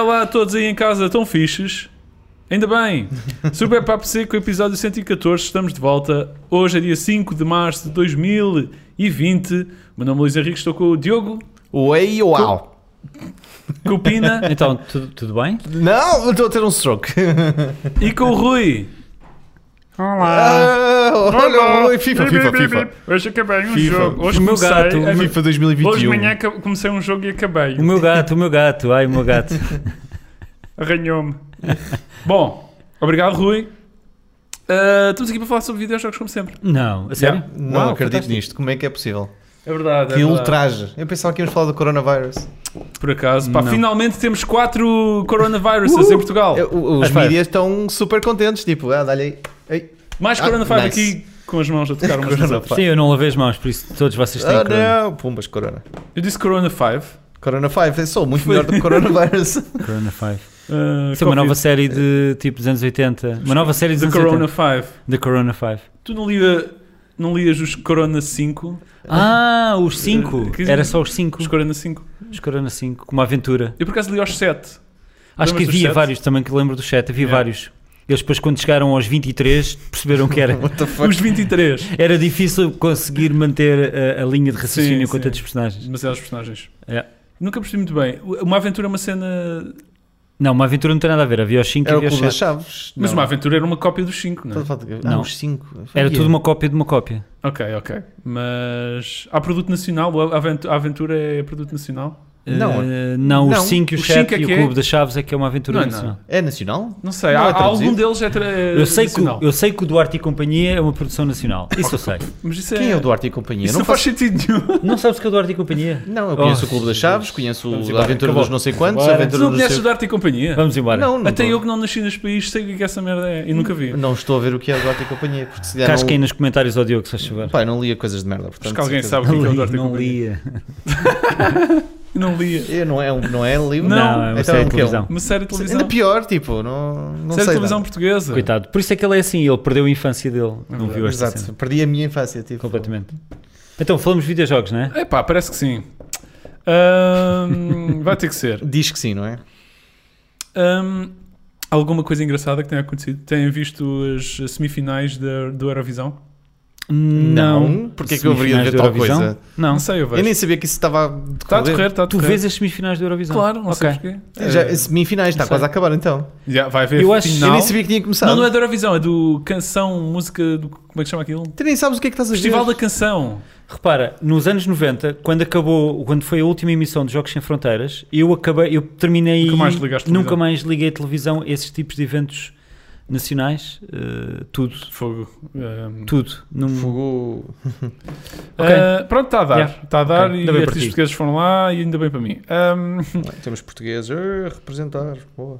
olá a todos aí em casa, tão fixes? Ainda bem. Super Papo Seco, episódio 114, estamos de volta. Hoje é dia 5 de março de 2020. Meu nome é Luís Henrique, estou com o Diogo. Oi, uau. Com o Pina. Então, tudo bem? Não, estou a ter um stroke. E com o Rui. Olha, Rui, FIFA. Hoje acabei um FIFA. jogo. Hoje O meu comecei gato, a- FIFA 2021. Hoje de manhã comecei um jogo e acabei. O meu gato, ai, o meu gato. Arranhou-me. Bom, obrigado, Rui. Estamos aqui para falar sobre videojogos, como sempre. Não, a sério? Não Uau, acredito fantástico. nisto. Como é que é possível? É verdade. Que ultraje. Eu pensava que íamos falar do coronavírus. Por acaso. Pá, Não. finalmente temos 4 coronaviruses em Portugal. Os Vai. mídias estão super contentes. Tipo, dá-lhe aí. Ei. Mais coronavirus nice. aqui com as mãos a tocar umas nas outras. Sim, eu não lavei as mãos, por isso todos vocês têm corona. Não, pumbas, corona. Eu disse Corona 5. Corona 5, eu sou muito melhor do que coronavírus. Corona 5. Isso é uma nova série de tipo dos anos 80. Uma nova série dos The anos Corona 80. 5. The Corona 5. Tu não lias os Corona 5? Ah, os 5. Que- Era só os 5. Os Corona 5. Os Corona 5, como aventura. Eu por acaso li aos 7. Acho que Lembras dos havia sete? vários também, que lembro do chat. Havia Yeah. vários. Eles depois, quando chegaram aos 23, perceberam que era, What the fuck? Os 23. era difícil conseguir manter a linha de raciocínio Sim, com sim. tantos personagens. Demasiados personagens. Yeah. Nunca percebi muito bem. Uma aventura é uma cena. Não, uma aventura não tem nada a ver. Havia os 5 e Era o havia os Clube das 7. Chaves. Mas Não. uma aventura era uma cópia dos 5, não é? Não. Os 5. Era tudo uma cópia de uma cópia. Ok. Mas há produto nacional? A aventura é produto nacional? Não. Não, os Não, 5 e os os cinco 7 é e o que é? Clube das Chaves é que é uma aventura Não, nacional. É nacional? Não sei. Não Há é traduzido? algum deles é nacional. Eu sei que o Duarte e Companhia é uma produção nacional. Isso eu sei. Mas isso Quem é o Duarte e Companhia? Isso não faz sentido nenhum. Não sabes o que é o Duarte e Companhia? Não, eu conheço Oh, o Clube das Chaves, conheço Vamos a embora, Aventura acabou. dos não sei quantos, a Bora. Tu Aventura não dos conheces o Duarte e Companhia? Vamos embora. Não Até tô- eu que não nasci neste país sei o que essa merda é e nunca vi. Não estou a ver o que é o Duarte e Companhia. Porque se calhar Casquem não... nos comentários ao Diogo, se faz favor. Pá, eu não lia coisas de merda. Portanto, Acho que alguém certeza. sabe o que é o Duarte e Não Companhia. lia. Não lia. Não é livro? Não, é uma Então, série de o que é? televisão. Uma série de televisão. Ainda pior, tipo, não Série de sei televisão nada. portuguesa. Coitado. Por isso é que ele é assim. Ele perdeu a infância dele. Não viu esta Exato, cena. perdi a minha infância, tipo. Completamente. Então, falamos de videojogos, não é? Epá, parece que sim. Vai ter que ser. Diz que sim, não é? Alguma coisa engraçada que tenha acontecido? Têm visto as semifinais do Eurovisão? Não. Porque é que eu haveria de ver Semifinais da tal Eurovisão? coisa? Não. Não sei, eu vejo. Eu nem sabia que isso estava a Está a decorrer, está a Tu decorrer. vês as semifinais da Eurovisão? Claro, não sei Ok. porquê. Já, semifinais, está Não quase sei. a acabar então. Já, vai haver Eu acho- final. Eu nem sabia que tinha começado. Não é da Eurovisão, é do canção, música, como é que chama aquilo? Tu nem sabes o que é que estás a ver. Festival da Canção. Repara, nos anos 90, quando foi a última emissão de Jogos Sem Fronteiras, eu terminei. Nunca mais ligaste televisão. Nunca mais liguei a televisão a esses tipos de eventos nacionais. Tudo. Fogo. Tudo. Não... Fogo. Ok. Pronto, está a dar. Yeah. Está a dar Ok. e Ainda bem por artistas ti. portugueses foram lá e ainda bem para mim. Temos portugueses representar. Boa.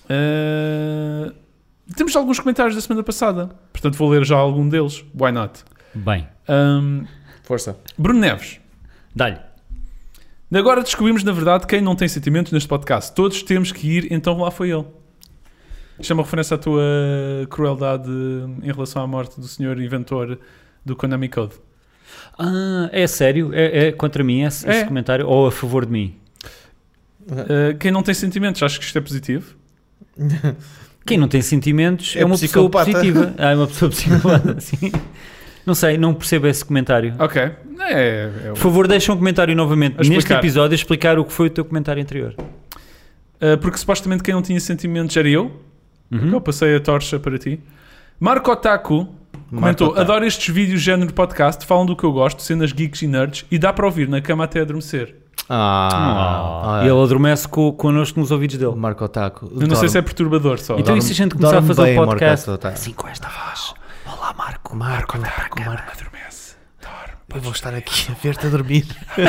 Temos alguns comentários da semana passada. Portanto, vou ler já algum deles. Why not? Bem, Força. Bruno Neves. dá-lhe. Agora descobrimos, na verdade, quem não tem sentimentos neste podcast. Todos temos que ir, então lá foi ele. Isto é uma referência à tua crueldade em relação à morte do senhor inventor do Konami Code. Ah, é sério? É contra mim esse É. comentário? Ou a favor de mim? Quem não tem sentimentos, acho que isto é positivo. Quem não tem sentimentos É é uma pessoa psicopata. positiva. É uma pessoa psicopata, sim. Não sei, não percebo esse comentário. Ok. Por favor, deixa um comentário novamente A explicar. neste episódio a explicar o que foi o teu comentário anterior. Porque supostamente quem não tinha sentimentos era eu. Uhum. Eu passei a torcha para ti. Marco Otaku comentou: Otaku. adoro estes vídeos género podcast, falam do que eu gosto, cenas geeks e nerds, e dá para ouvir na cama até adormecer. Ele adormece connosco nos ouvidos dele. Marco Otaku. Eu não sei se é perturbador só. Então, e se a gente começar a dorme fazer bem, o podcast Marco Otaku. assim com esta voz? Olá, Marco. Marco. Adormece. Dorme. Eu vou estar aqui a ver-te a dormir.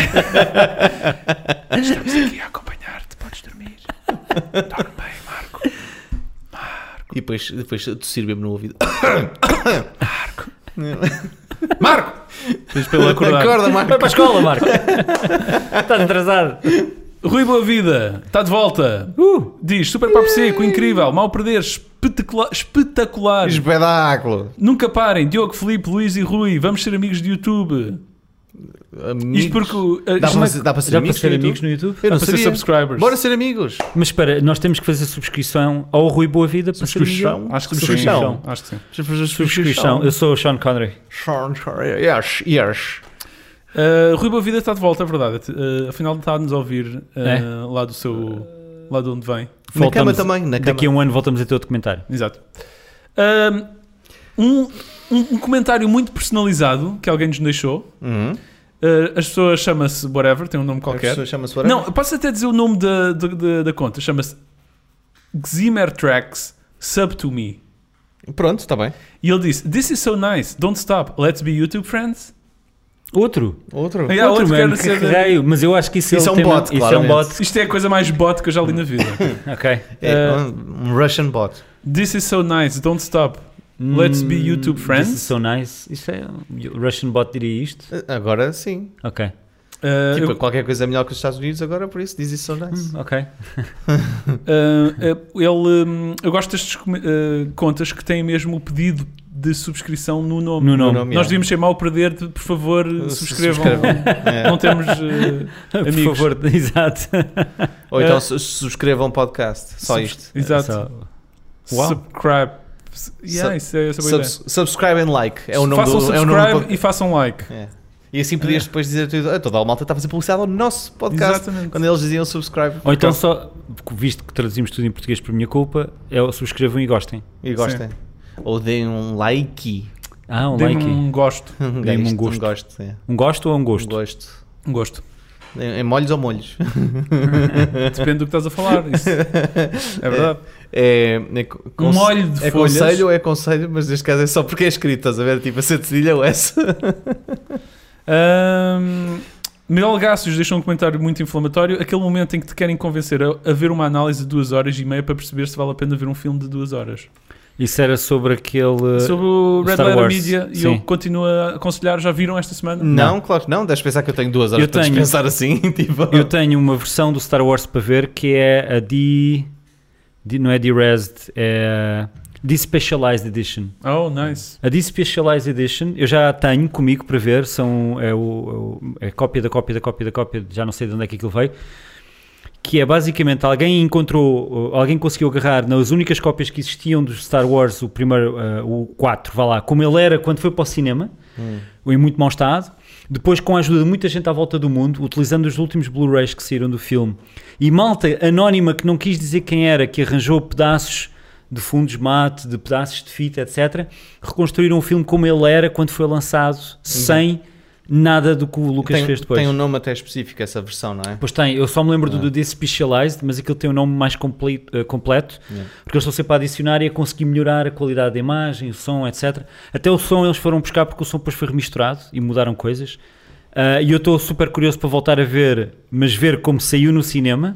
Estamos aqui a acompanhar-te, podes dormir. Dorme bem, Marco. E depois tossir mesmo no ouvido. Marco! Tens para ele acordar. Acorda, Marco. Vai para a escola, Marco. Estás atrasado. Rui Boa Vida, está de volta. Diz, super papo seco, incrível, mal perder, espetacular. Espetáculo. Nunca parem, Diogo, Filipe, Luís e Rui, vamos ser amigos de YouTube. amigos. Isto porque Dá para ser Já para amigos ser no amigos YouTube? no YouTube? Eu dá não para ser sabia. subscribers. Bora ser amigos. Mas espera, nós temos que fazer subscrição ao Rui Boa Vida para ser amigo? Subscrição? Acho que Subscrição. sim. Acho que sim. Deixa eu fazer Subscrição. Eu sou o Sean Connery. Yes. Rui Boa Vida está de volta, é verdade. Afinal está-nos a ouvir lá do seu... lá de onde vem. Na cama Voltamos- também, na cama. Daqui a um ano voltamos a ter o documentário. Exato. Um comentário muito personalizado que alguém nos deixou. Uhum. As pessoas chamam-se whatever, tem um nome A qualquer. pessoa chama-se whatever? Não, posso até dizer o nome da conta. Chama-se Xemer Tracks Sub to Me. Pronto, está bem. E ele disse: This is so nice, don't stop, let's be YouTube friends. Outro? Outro. Yeah, Outro, outro mano, quer que ser- raio. Mas eu acho que isso Isso ele é um tem- bot, Isso é um claramente. bot. Isto é a coisa mais bot que eu já li na vida. Ok. É um Russian bot. This is so nice, don't stop, let's be YouTube friends. This is so nice. Isso é... O Russian bot diria isto? Agora sim. Ok. Tipo, Eu- qualquer coisa é melhor que os Estados Unidos agora, por isso diz isso so nice. Ok. eu gosto destas contas que têm mesmo o pedido de subscrição no nome. No nome. nome, Nós yeah. devíamos ser mal perder, por favor, subscrevam. É. Não temos Por amigos. favor, exato. Ou então subscrevam um podcast. Só isto. Exato. Só- Uau. Subscribe. Yeah, isso é essa é a boa ideia. Subscribe and like. É o nome Façam do. É o subscribe nome do e façam like. é. E assim podias depois dizer tudo. Toda a malta está a fazer publicidade ao nosso podcast. Exatamente. Quando eles diziam subscribe. Ou então só, visto que traduzimos tudo em português por minha culpa, é o subscrevam e gostem. E gostem. Ou deem um like. Ah, um Dê-me like. um gosto. Dê-me um gosto. Um gosto. É. Um gosto ou um gosto? Um gosto. Um gosto. Em molhos ou molhos? Depende do que estás a falar. Isso é verdade. Um molho de é folhas. conselho, é conselho, mas neste caso é só porque é escrito, estás a ver? Tipo a cedilha ou essa. Miguel Gácios deixou um comentário muito inflamatório. Aquele momento em que te querem convencer a ver uma análise de 2h30 para perceber se vale a pena ver um filme de 2 horas. Isso era sobre aquele... Sobre o Red Star Letter Wars. Media, e Sim. eu continuo a aconselhar. Já viram esta semana? Não, claro que não. Deves pensar que eu tenho 2 horas Eu para tenho. dispensar assim. Tipo. Eu tenho uma versão do Star Wars para ver que é a não é D-Resed, é a Despecialized Edition. Oh, nice. A Despecialized Edition eu já tenho comigo para ver, é cópia da cópia da cópia da cópia, já não sei de onde é que aquilo veio, que é basicamente alguém conseguiu agarrar nas únicas cópias que existiam do Star Wars, o primeiro, o 4, vá lá, como ele era quando foi para o cinema, em muito mau estado, depois com a ajuda de muita gente à volta do mundo, utilizando os últimos Blu-rays que saíram do filme, e malta anónima que não quis dizer quem era, que arranjou pedaços de fundos mate, de pedaços de fita, etc., reconstruíram o filme como ele era quando foi lançado, sem nada do que o Lucas fez depois. Tem um nome até específico essa versão, não é? Pois tem, eu só me lembro do Despecialized, mas aquilo tem um nome mais completo, porque eu estou sempre a adicionar e a conseguir melhorar a qualidade da imagem, o som, etc. Até o som eles foram buscar porque o som depois foi remisturado e mudaram coisas. E eu estou super curioso para voltar a ver, mas ver como saiu no cinema.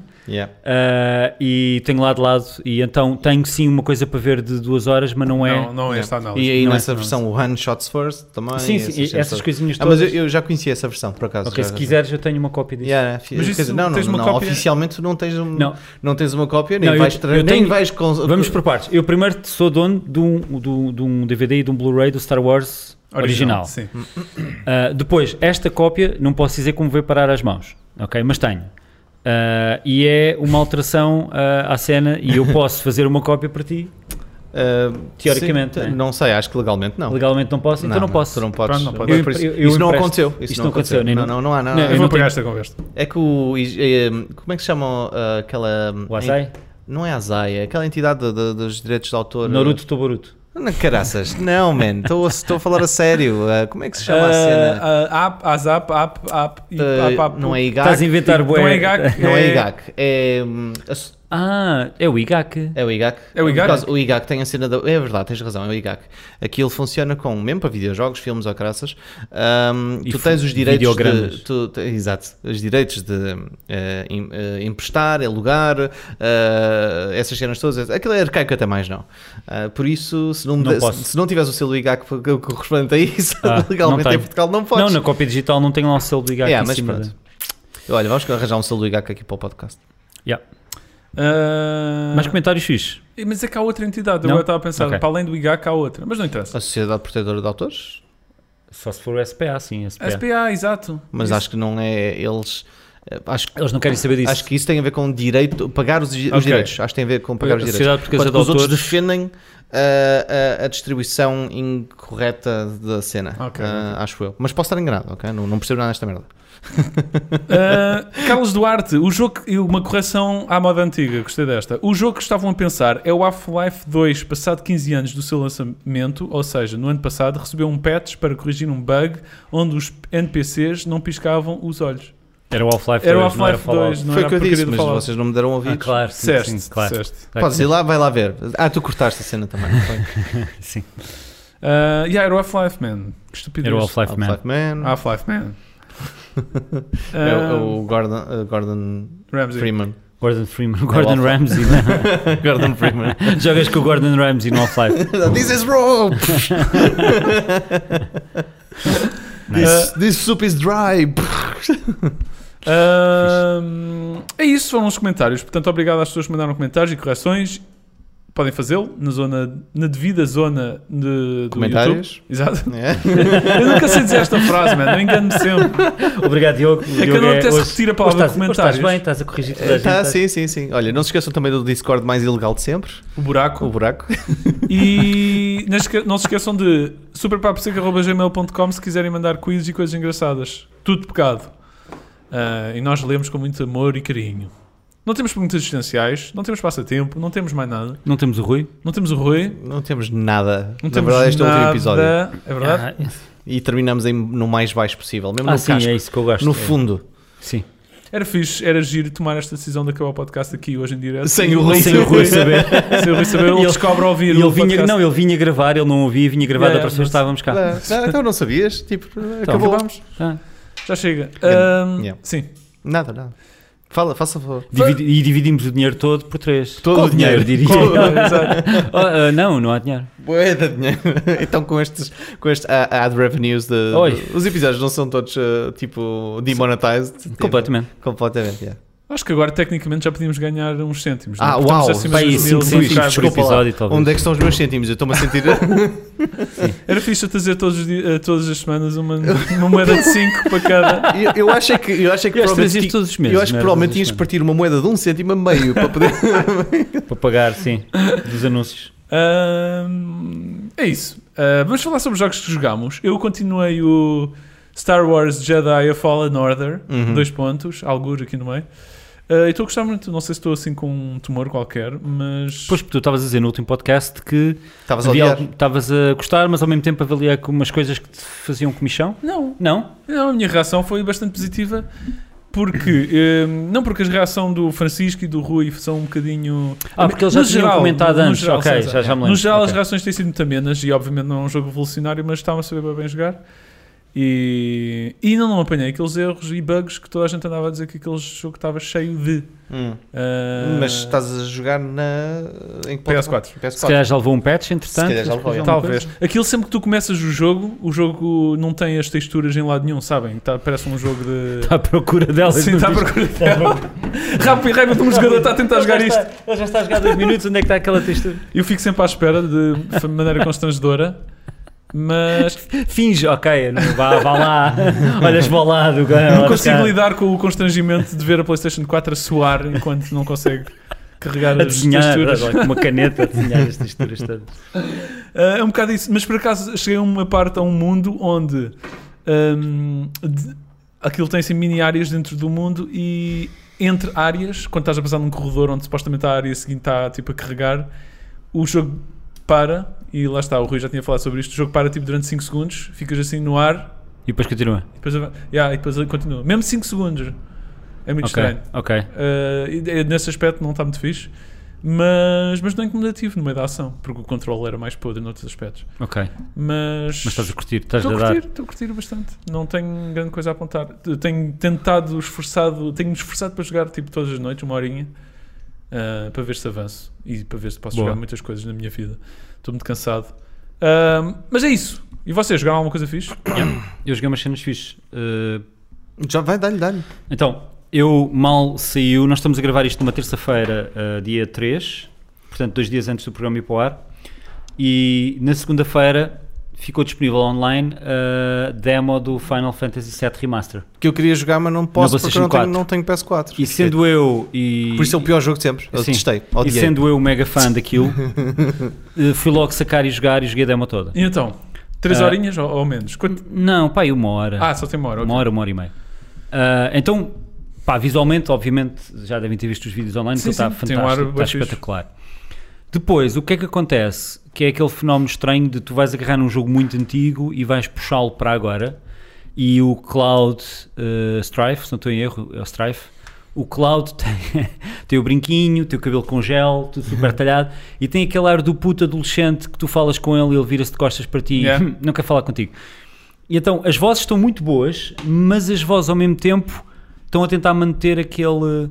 E tenho lá de lado, e então tenho sim uma coisa para ver de 2 horas, mas não é. Não é esta análise. E aí Não é nessa essa versão o Han Shots First também. Sim, essas todas. coisinhas Mas todas. eu já conhecia essa versão, por acaso. Ok, já- se quiseres eu tenho uma cópia disso. Mas isso, quer dizer, não, tens uma não, cópia? oficialmente tu não tens, Não. tens uma cópia, nem Não, vais... eu nem tenho- vais Vamos por partes. Eu primeiro sou dono de um DVD e de um Blu-ray do Star Wars original. Sim. Depois, esta cópia, não posso dizer como veio parar às mãos, ok? Mas tenho. E é uma alteração à cena e eu posso fazer uma cópia para ti. Teoricamente, sim, não é? não sei, acho que legalmente não. Legalmente não posso, então não posso. Tu não podes. Pronto, não podes. Eu- Por isso- eu isso não empresto. aconteceu. Isto não aconteceu, nem Não há nada. Não, Eu eu vou não pegar tenho- esta conversa. É que como é que se chama aquela... O Asai? Não é Asai, é aquela entidade dos direitos de autor. Naruto Toboruto. Não, caraças, não, man, estou a falar a sério. Como é que se chama a cena? Não é IGAC. Estás a inventar bué. Não é IGAC. Não é IGAC. É o IGAC. É o IGAC? É o IGAC? Por causa- o IGAC tem a cena da... É verdade, tens razão, é o IGAC. Aquilo funciona com, mesmo para videojogos, filmes ou caraças, E tu tens os direitos videogramas. exato, os direitos de emprestar, alugar, essas cenas todas. Aquilo é arcaico até mais não. Por isso, se Não posso. se não tiveres o selo IGAC correspondente a isso, Não legalmente tenho. em Portugal não podes. Não, na cópia digital não tenho lá o selo do IGAC em mas cima. pronto. Olha, vamos arranjar um selo do IGAC aqui para o podcast. Yeah. Mais comentários fixes. Mas é que há outra entidade. Eu Não? agora estava a pensar, Ok. para além do IGAC há outra. Mas não interessa. A Sociedade Protetora de Autores? Só se for o SPA, sim. SPA, exato. Mas Isso. acho que não é eles. Eles não querem saber disso. Acho que isso tem a ver com direito, pagar os direitos. Acho que tem a ver com pagar os A direitos. Sociedade Portuguesa Enquanto de os outros Autores- defendem a distribuição incorreta da cena. Ok. Acho eu. Mas posso estar enganado, ok? Não percebo nada desta merda. Carlos Duarte, o jogo, uma correção à moda antiga, gostei desta. O jogo que estavam a pensar é o Half-Life 2, passado 15 anos do seu lançamento, ou seja, no ano passado, recebeu um patch para corrigir um bug onde os NPCs não piscavam os olhos. Era o Half-Life 2. Era o não Half-Life Fallout. 2, não Foi era o que eu a porcaria disse, do mas Fallout. vocês não me deram ouvidos. Claro, Disseste, sim, claro. disseste. Podes ir lá, vai lá ver. Tu cortaste a cena também. Não foi? Sim. Era o Half-Life, man. Que estupidez. Era o Half-Life Man. Half-Life Man. Half-Life, man. É o Gordon Ramsay. Freeman. Gordon Freeman. Gordon Half-Life. Ramsay. Né? Gordon Freeman. Jogas com o Gordon Ramsay no Half-Life. This is raw. This soup is dry. É isso, foram os comentários. Portanto, obrigado às pessoas que mandaram comentários e correções. Podem fazê-lo na devida zona do Comentários. YouTube. Exato. É. Eu nunca sei dizer esta frase, mano. Eu engano-me sempre. Obrigado, Diogo. É que eu não apetece repetir a palavra comentários. Estás bem, estás a corrigir toda a gente. Tá, sim. Olha, não se esqueçam também do Discord mais ilegal de sempre. O buraco. O buraco. E não se esqueçam de superpaposeca@gmail.com se quiserem mandar quizzes e coisas engraçadas. Tudo pecado. E nós lemos com muito amor e carinho. Não temos perguntas existenciais, não temos passatempo, não temos mais nada. Não temos o Rui? Não temos o Rui. Não temos nada. Não Na temos verdade, este é o último nada. episódio. É verdade? E terminamos no mais baixo possível. Mesmo no Sim, casco. é isso que eu gosto. No fundo. Sim. Era fixe, era giro tomar esta decisão de acabar o podcast aqui hoje em direto. Sem o Rui Sem o Rui saber. Sem o Rui saber, ele Ele- descobre ao ouvir E ele o vinha, podcast. não, ele vinha gravar, ele não ouvia, vinha gravar Yeah, da próxima mas- estávamos cá. Então não sabias? Tipo, Então, acabou. Acabamos. Ah. Já chega. Yeah. Sim. Nada. Faça favor. E dividimos o dinheiro todo por 3. Todo Qual o dinheiro? diria. Exato. Não há dinheiro. Bué de dinheiro. Então com este ad revenues Oi. os episódios não são todos tipo demonetized? Tipo, Completamente. Completamente, yeah. Acho que agora tecnicamente já podíamos ganhar uns cêntimos. Ah, não é? Porque uau, estamos acima Vai, dos 5 mil, cêntimos sabe? por Desculpa lá. episódio, talvez. Onde é que estão os meus cêntimos? Eu estou-me a sentir... Era fixe eu trazer todas as semanas uma moeda de 5 para cada. eu achei que Eu acho que trazias todos os meses. eu acho que não era provavelmente todas tinhas as de partir uma moeda de 1 cêntimo a meio para poder... semanas. Para pagar, sim, dos anúncios. É isso. Vamos falar sobre os jogos que jogámos. Eu continuei o Star Wars Jedi A Fallen Order. 2 pontos, algures aqui no meio. E estou a gostar muito. Não sei se estou assim com um tumor qualquer, mas. Pois, porque tu estavas a dizer no último podcast que Estavas a odiar. estavas a gostar, mas ao mesmo tempo avaliar com umas coisas que te faziam comichão. Não. Não? Não, a minha reação foi bastante positiva. Porque, não porque a reação do Francisco e do Rui são um bocadinho... Porque eles já No tinham geral, comentado no antes. geral, Ok, sim, já me lembro. No geral, as Ok. reações têm sido muito amenas e, obviamente, não é um jogo revolucionário, mas estavam a saber bem jogar. E não apanhei aqueles erros e bugs que toda a gente andava a dizer que aquele jogo estava cheio de. Mas estás a jogar em que PS4. Se calhar já levou um patch, entretanto. Se calhar já levou, Talvez. Aquilo sempre que tu começas o jogo não tem as texturas em lado nenhum, sabem? Parece um jogo de. Está à procura delas. Sim, está à procura dela. Rápido e rápido, um jogador está a tentar jogar isto. Ele já está a jogar 2 minutos, onde é que está aquela textura? Eu fico sempre à espera de maneira constrangedora. Mas Finge, ok, vá lá, olhas para o lado. não consigo lidar com o constrangimento de ver a PlayStation 4 a suar enquanto não consegue carregar a as desenhar, texturas. olha, com uma caneta a desenhar as texturas todas. É um bocado isso, mas por acaso cheguei a uma parte, a um mundo onde aquilo tem assim mini áreas dentro do mundo e entre áreas, quando estás a passar num corredor onde supostamente a área seguinte está tipo a carregar, o jogo para, e lá está, o Rui já tinha falado sobre isto, o jogo para tipo durante 5 segundos, ficas assim no ar E depois continua. e depois continua, mesmo 5 segundos, é muito estranho. Ok. E nesse aspecto não está muito fixe, mas não é incomodativo no meio da ação, porque o controle era mais podre noutros aspectos. Ok. Mas Mas estás a curtir, estás estou a dar. estou a curtir bastante. Não tenho grande coisa a apontar. Tenho tenho-me esforçado para jogar tipo todas as noites, 1 horinha, para ver se avanço e para ver se posso Boa. jogar muitas coisas na minha vida. Estou muito cansado. Mas é isso. E vocês jogaram alguma coisa fixe? Eu joguei umas cenas fixes. Já vai, dá-lhe. Então, eu mal saiu, nós estamos a gravar isto numa terça-feira, dia 3, portanto 2 dias antes do programa ir para o ar, e na segunda-feira ficou disponível online a demo do Final Fantasy VII Remaster. Que eu queria jogar, mas não posso porque eu PlayStation não tenho PS4. E sendo eu... Por isso é o pior jogo de sempre. Eu Sim. testei. E Odiei. sendo eu mega fã daquilo, fui logo sacar e jogar e joguei a demo toda. E então, 3 horinhas ou menos? Quanto? Não, pá, e 1 hora. Ah, só tem 1 hora. Uma ok. hora e meia. Então, pá, visualmente, obviamente, já devem ter visto os vídeos online, Sim, que está sim, tem um ar fantástico, está bué fixe. espetacular. Depois, o que é que acontece? Que é aquele fenómeno estranho de tu vais agarrar num jogo muito antigo e vais puxá-lo para agora, e o Cloud Strife, se não estou em erro, é o Strife, o Cloud tem o brinquinho, tem o cabelo com gel, tudo super talhado, e tem aquele ar do puto adolescente que tu falas com ele e ele vira-se de costas para ti, Yeah. não quer falar contigo. E então, as vozes estão muito boas, mas as vozes ao mesmo tempo estão a tentar manter aquele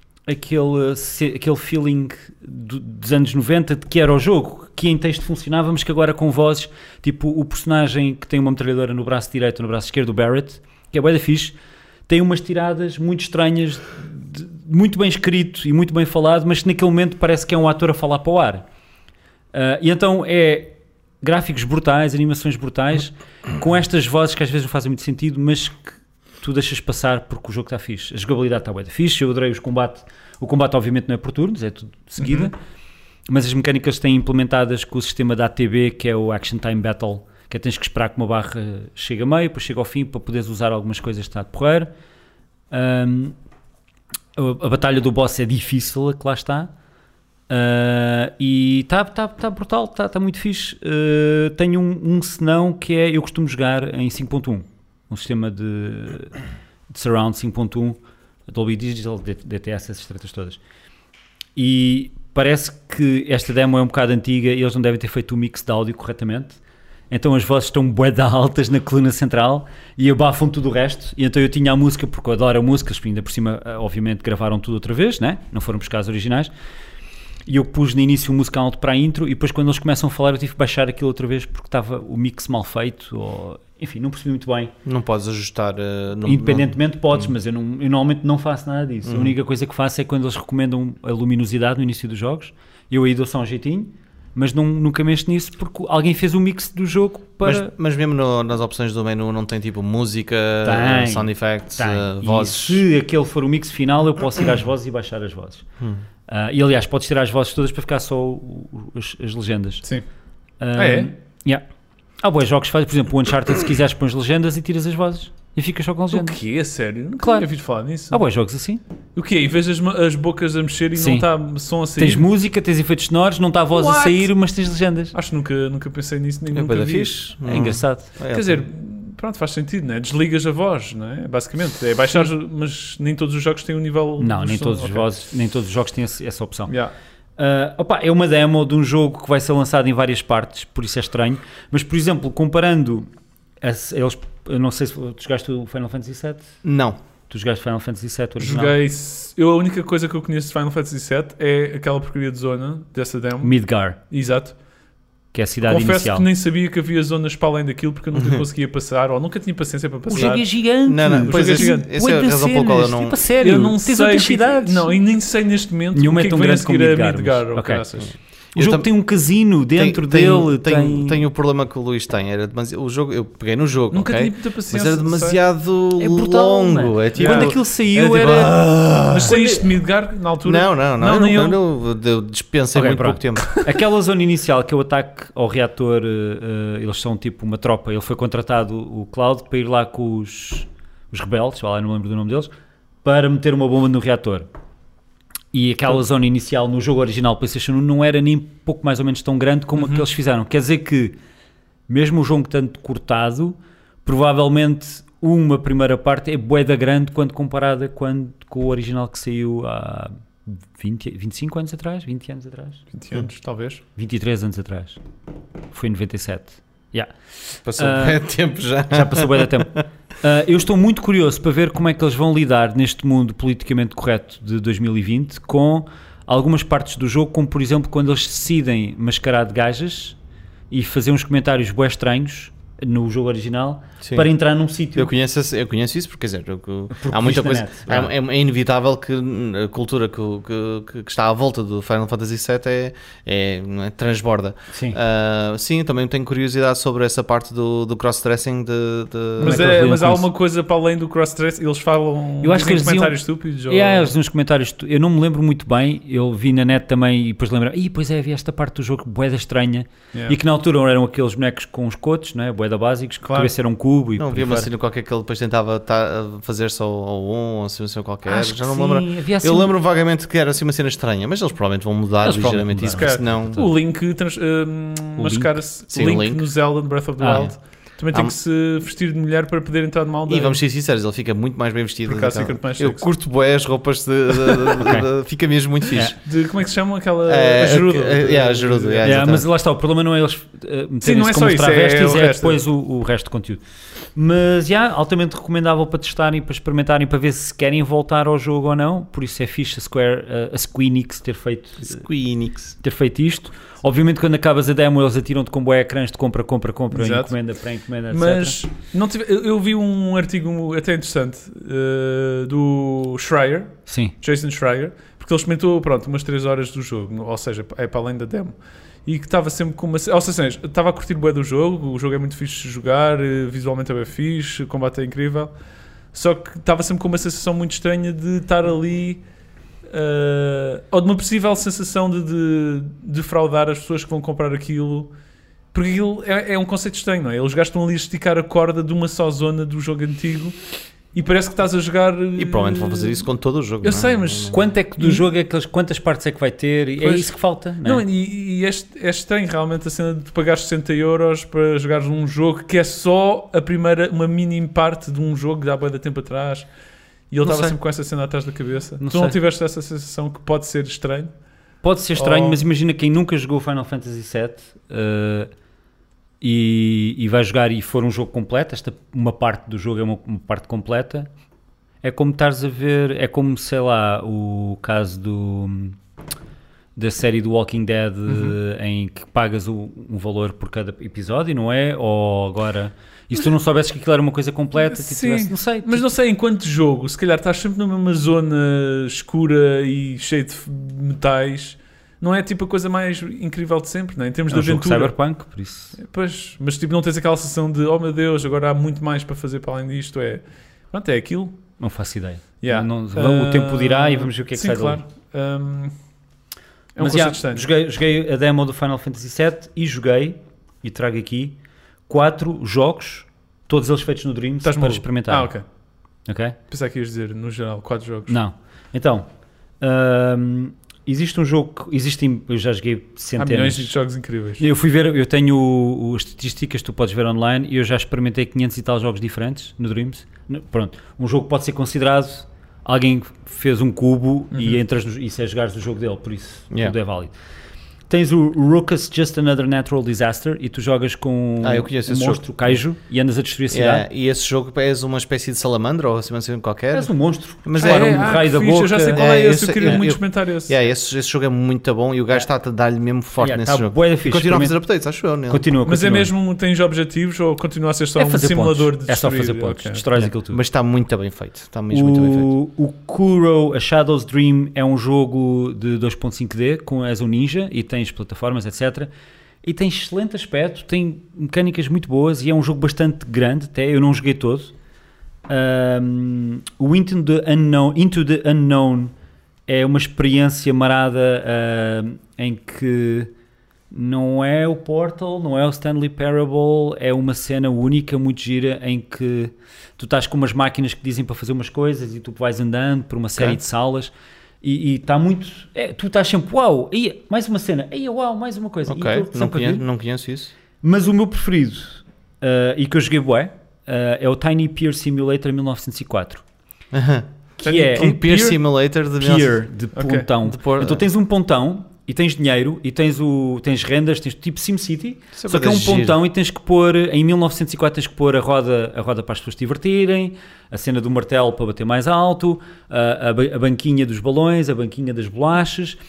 feeling dos anos 90 de que era o jogo, que em texto funcionava, mas que agora com vozes, tipo o personagem que tem uma metralhadora no braço direito ou no braço esquerdo, o Barrett, que é bué da fixe, tem umas tiradas muito estranhas, muito bem escrito e muito bem falado, mas que naquele momento parece que é um ator a falar para o ar. E então é gráficos brutais, animações brutais, com estas vozes que às vezes não fazem muito sentido, mas que tu deixas passar porque o jogo está fixe. A jogabilidade está bué da fixe, eu adorei os combates. O combate obviamente não é por turnos, é tudo de seguida, mas as mecânicas têm implementadas com o sistema da ATB, que é o Action Time Battle, que é tens que esperar que uma barra chegue a meio, depois chega ao fim para poderes usar algumas coisas que está de porreiro. A batalha do boss é difícil, a que lá está. E está brutal, está muito fixe. Tenho um senão que é, eu costumo jogar em 5.1, um sistema de Surround 5.1, Dolby Digital, DTS, essas tretas todas. E parece que esta demo é um bocado antiga e eles não devem ter feito o mix de áudio corretamente. Então as vozes estão bué da altas na coluna central e abafam tudo o resto. E então eu tinha a música, porque eu adoro a música, ainda por cima, obviamente, gravaram tudo outra vez, né? Não foram buscar as originais. E eu pus no início música alto para a intro e depois quando eles começam a falar eu tive que baixar aquilo outra vez porque estava o mix mal feito, ou enfim, não percebi muito bem. Não podes ajustar... Independentemente podes, mas eu normalmente não faço nada disso. A única coisa que faço é quando eles recomendam a luminosidade no início dos jogos, eu aí dou só um jeitinho, mas nunca mexo nisso porque alguém fez um mix do jogo para... Mas mesmo nas opções do menu não tem tipo música, sound effects, vozes... E se aquele for o mix final eu posso ir às vozes e baixar as vozes. E aliás, podes tirar as vozes todas para ficar só as legendas. Sim. É? Yeah. Há bons jogos que fazem, por exemplo, o Uncharted, se quiseres pões legendas e tiras as vozes e ficas só com O legendas. quê? Sério? Nunca Claro. tinha ouvido falar nisso. Há bons jogos assim. O quê? E vês as bocas a mexer e Sim. não está som a sair? Tens música, tens efeitos sonoros, não está a voz a What? sair, mas tens legendas. Acho que nunca pensei nisso, nem É nunca bué da vi. fixe. É engraçado. Quer dizer, pronto, faz sentido, né? Desligas a voz, não é? Basicamente. É baixar, mas nem todos os jogos têm um nível... Não, de nem som. todos, Ok. nem todos os jogos têm essa opção. Yeah. É uma demo de um jogo que vai ser lançado em várias partes, por isso é estranho. Mas, por exemplo, comparando eles, eu não sei se tu jogaste o Final Fantasy VII. Não. Tu jogaste Final Fantasy VII original? Joguei... A única coisa que eu conheço de Final Fantasy VII é aquela porcaria de zona dessa demo. Midgar, Exato. que é a cidade Confesso inicial. que nem sabia que havia zonas para além daquilo porque eu nunca conseguia passar ou nunca tinha paciência para O passar. jogo é gigante. Não, O pois jogo é esse, gigante. essa é a razão pela qual eu não... Tipo, a sério, Eu não tens sei outras o que é que- cidades. Não, e nem sei neste momento Nenhuma o é que é que tão vem a grande como seguir a Midgar, Midgar. mas- ou ok. caraças. O jogo tem um casino dentro dele. Tem o problema que o Luís tem. Era o jogo, eu peguei no jogo, Nunca ok? tinha muita paciência. Mas era demasiado É brutal, longo. mano. É tipo, Quando aquilo saiu tipo, era... Mas saíste de Midgar na altura? Não, nem eu. eu dispensei Ok, muito pronto. pouco tempo. Aquela zona inicial que é o ataque ao reator, eles são tipo uma tropa, ele foi contratado, o Cloud, para ir lá com os rebeldes, lá não lembro do nome deles, para meter uma bomba no reator. E aquela zona inicial no jogo original PlayStation 1 não era nem pouco mais ou menos tão grande como a que eles fizeram. Quer dizer que, mesmo o jogo tanto cortado, provavelmente uma primeira parte é bué da grande quando comparada com o original que saiu há 25 anos atrás, 20 anos atrás, 20 anos, talvez. 23 anos atrás. Foi em 97. Yeah. Passou tempo já. Já passou bem da tempo. Eu estou muito curioso para ver como é que eles vão lidar neste mundo politicamente correto de 2020 com algumas partes do jogo, como por exemplo quando eles decidem mascarar de gajas e fazer uns comentários bué estranhos no jogo original Sim. para entrar num sítio. Eu conheço isso porque, quer dizer, há viste muita na coisa. net. É inevitável que a cultura que está à volta do Final Fantasy VII não é, transborda. Sim. Sim, também tenho curiosidade sobre essa parte do cross-dressing. Mas há alguma coisa para além do cross-dressing? Eles falam. Eu acho que eles comentários estúpidos? Eles nos comentários. Eu não me lembro muito bem. Eu vi na net também e depois lembro. Pois havia esta parte do jogo bué da estranha. Yeah. E que na altura eram aqueles bonecos com os cotos, não é? Bué da básicos, que Claro. devia ser um cubo. E Não, havia uma cena qualquer que ele depois tentava fazer só ao ou assim qualquer. Acho Já que não sim, me lembro. havia assim Eu lembro vagamente que era assim uma cena estranha, mas eles provavelmente vão mudar Eles ligeiramente isso, porque provavelmente senão. O Link mascara-se. Sim, Link o Link. no Zelda de Breath of the Wild. Também tem que se vestir de mulher para poder entrar numa aldeia. E vamos ser sinceros, ele fica muito mais bem vestido. Por acaso fica muito mais eu sexy. curto bué as roupas fica mesmo muito fixe. Como é que se chama aquela. É, a Gerudo. a Gerudo, mas lá está, o problema não é eles Sim, não meterem-se é como só isso, travestis, o é resto. depois o resto do conteúdo. Mas, altamente recomendável para testarem, para experimentarem, para ver se querem voltar ao jogo ou não. Por isso é fixe a Square Enix ter feito isto. Obviamente, quando acabas a demo, eles atiram-te com bué ecrãs de compra, Exato. encomenda, pré-encomenda, etc. Mas eu vi um artigo até interessante do Schreier, Sim. Jason Schreier, porque ele experimentou umas 3 horas do jogo, ou seja, é para além da demo. E que estava sempre com uma. Ou seja, estava a curtir bué do jogo, o jogo é muito fixe de jogar, visualmente é bem fixe, o combate é incrível. Só que estava sempre com uma sensação muito estranha de estar ali, ou de uma possível sensação de defraudar as pessoas que vão comprar aquilo. Porque aquilo é um conceito estranho, não é? Eles gastam ali a esticar a corda de uma só zona do jogo antigo e parece que estás a jogar. E provavelmente vão fazer isso com todo o jogo. Eu sei, mas. Quanto é que do jogo quantas partes é que vai ter? É Pois. isso que falta, não é? Não, e é estranho realmente a cena de pagar 60 euros para jogares um jogo que é só uma mini parte de um jogo que dá bué de tempo atrás. E ele Não estava sei. sempre com essa cena atrás da cabeça. Não Tu não sei. tiveste essa sensação que pode ser estranho? Pode ser estranho, Oh. mas imagina quem nunca jogou Final Fantasy VII e vai jogar e for um jogo completo, uma parte do jogo é uma parte completa, é como estares a ver, é como, sei lá, o caso da série do Walking Dead em que pagas um valor por cada episódio, não é? Ou agora... E se tu não soubesses que aquilo era uma coisa completa, Sim, não sei. mas não sei, enquanto jogo, se calhar estás sempre numa zona escura e cheia de metais, não é tipo a coisa mais incrível de sempre, não é? Em termos É de um jogo aventura. cyberpunk, por isso... Pois, mas tipo não tens aquela sensação de oh meu Deus, agora há muito mais para fazer para além disto, pronto, é aquilo. Não faço ideia. Yeah. O tempo dirá e vamos ver o que é que sim, sai claro. dali. É um Mas conceito estranho. joguei a demo do Final Fantasy VII e trago aqui 4 jogos, todos eles feitos no Dreams, Estás para maluco? experimentar. Ok. Ok? Pensava que ias dizer, no geral, 4 jogos. Não. Então, existe um jogo, eu já joguei Há centenas. milhões de jogos incríveis. Eu fui ver, eu tenho as estatísticas, tu podes ver online, e eu já experimentei 500 e tal jogos diferentes no Dreams. Pronto, um jogo pode ser considerado, alguém fez um cubo e entras e se é jogares o jogo dele, por isso tudo é válido. Tens o Ruckus Just Another Natural Disaster e tu jogas com eu conheço um esse monstro kaiju e andas a destruir a cidade. E esse jogo és uma espécie de salamandra ou assim qualquer. És um monstro, Mas dispara é- um raio da fixe, boca. eu já sei qual é esse, eu eu queria sei- muito eu- experimentar esse. Esse jogo é muito bom e o gajo está a dar-lhe mesmo forte nesse tá jogo. bué da E fixe, continua a fazer experimenta. updates, acho eu. Nele. Continua. Mas é mesmo, tens objetivos ou continua a ser só é um fazer simulador pontos. de É só destruir? fazer pontos, Ok. destróis aquilo tudo. Mas está muito bem feito. Está mesmo muito bem feito. O Kuro A Shadow's Dream é um jogo de 2.5D, és um ninja e tens plataformas, etc. E tem excelente aspecto, tem mecânicas muito boas e é um jogo bastante grande, até eu não joguei todo. O Into the Unknown é uma experiência marada em que não é o Portal, não é o Stanley Parable, é uma cena única, muito gira, em que tu estás com umas máquinas que dizem para fazer umas coisas e tu vais andando por uma série de salas e está muito... tu estás sempre, uau, aí, mais uma cena, aí, uau, mais uma coisa. Ok, E estou sempre a ver. não conheço isso. Mas o meu preferido, e que eu joguei bué, é o Tiny Pier Simulator 1904. Que é Um Pier Simulator de pier de pontão. De pôr- Então tens um pontão e tens dinheiro e tens rendas, tens tipo SimCity, Isso é só que é um bué de giro. pontão e tens que pôr, em 1904 tens que pôr a roda para as pessoas se divertirem, a cena do martelo para bater mais alto, a banquinha dos balões, a banquinha das bolachas.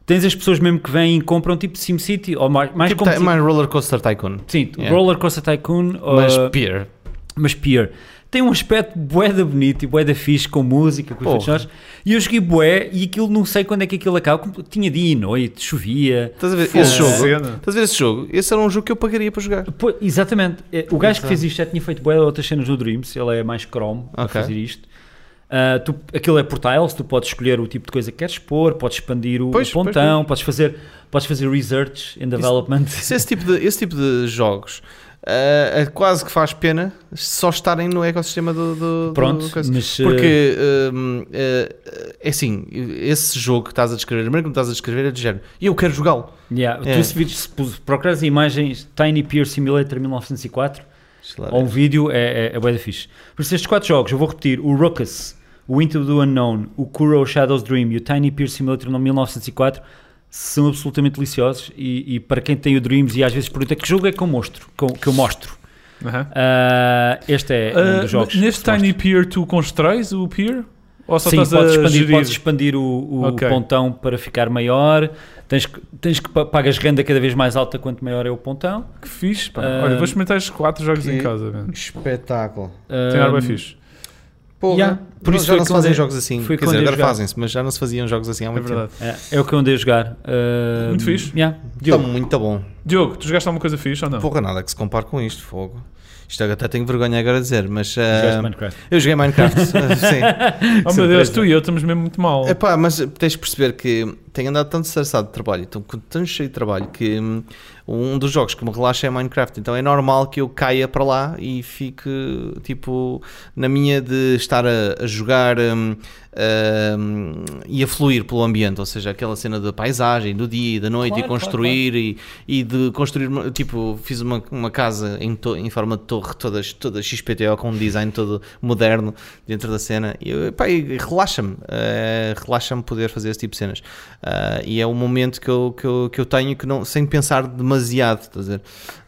Tens as pessoas mesmo que vêm e compram tipo SimCity ou mais Tipo, como mais Roller Coaster Tycoon. sim, Yeah. Roller Coaster Tycoon, Mas Peer. tem um aspecto bué da bonito e bué da fixe, com música, com efeitos sonoros. E eu joguei bué e aquilo não sei quando é que aquilo acaba. Tinha dia e noite, chovia. Estás a ver fogo. esse jogo? Cena. Estás a ver esse jogo? Esse era um jogo que eu pagaria para jogar. Pô, exatamente. O gajo que fez isto já tinha feito bué de outras cenas no Dreams. Ele é mais Chrome a Ok. fazer isto. Aquilo é por tiles, tu podes escolher o tipo de coisa que queres expor, podes expandir o pontão, podes fazer research and development. Esse tipo de jogos quase que faz pena só estarem no ecossistema do Pronto, coisa. mas Porque é assim, esse jogo que estás a descrever, primeiro que me estás a descrever é de género, e eu quero jogá-lo. tu se procuras imagens Tiny Pier Simulator 1904 ou um vídeo, é bué da fixe. Por isso estes 4 jogos, eu vou repetir: o Ruckus, o Into the Unknown, o Kuro Shadow's Dream e o Tiny Pier Simulator 1904 são absolutamente deliciosos e para quem tem o Dreams e às vezes pergunta que jogo é que eu mostro, Uhum. Este é um dos jogos. Neste Tiny Pier tu constróis o pier? Ou só Sim, estás a gerir? podes expandir o Ok. pontão para ficar maior. Tens que pagas renda cada vez mais alta quanto maior é o pontão. Que fixe, pá. Olha, vou experimentar estes 4 jogos em casa. Man. Espetáculo. Tem ar bem fixe. Porra. Yeah, por isso já foi não se quando fazem eu- jogos assim. foi Quer quando dizer, eu agora jogava. fazem-se, mas já não se faziam jogos assim há É muito tempo. verdade. É o que eu andei a jogar. Muito fixe. Yeah. Está Diogo, muito bom. Diogo, tu jogaste alguma coisa fixe ou não? Porra, nada que se compare com isto, fogo. Isto até tenho vergonha agora de dizer, mas jogaste Minecraft. eu joguei Minecraft. Sim. Oh meu Deus, tu e eu estamos mesmo muito mal. Epá, mas tens de perceber que tenho andado tanto estressado de trabalho, estou tão cheio de trabalho que um dos jogos que me relaxa é Minecraft, então é normal que eu caia para lá e fique tipo na minha de estar a jogar e a fluir pelo ambiente, ou seja, aquela cena da paisagem, do dia e da noite, Claro, e construir e de construir, tipo, fiz uma casa em forma de torre toda XPTO com um design todo moderno dentro da cena e relaxa-me poder fazer esse tipo de cenas. E é um momento que eu tenho que não, sem pensar demasiado, estás a dizer?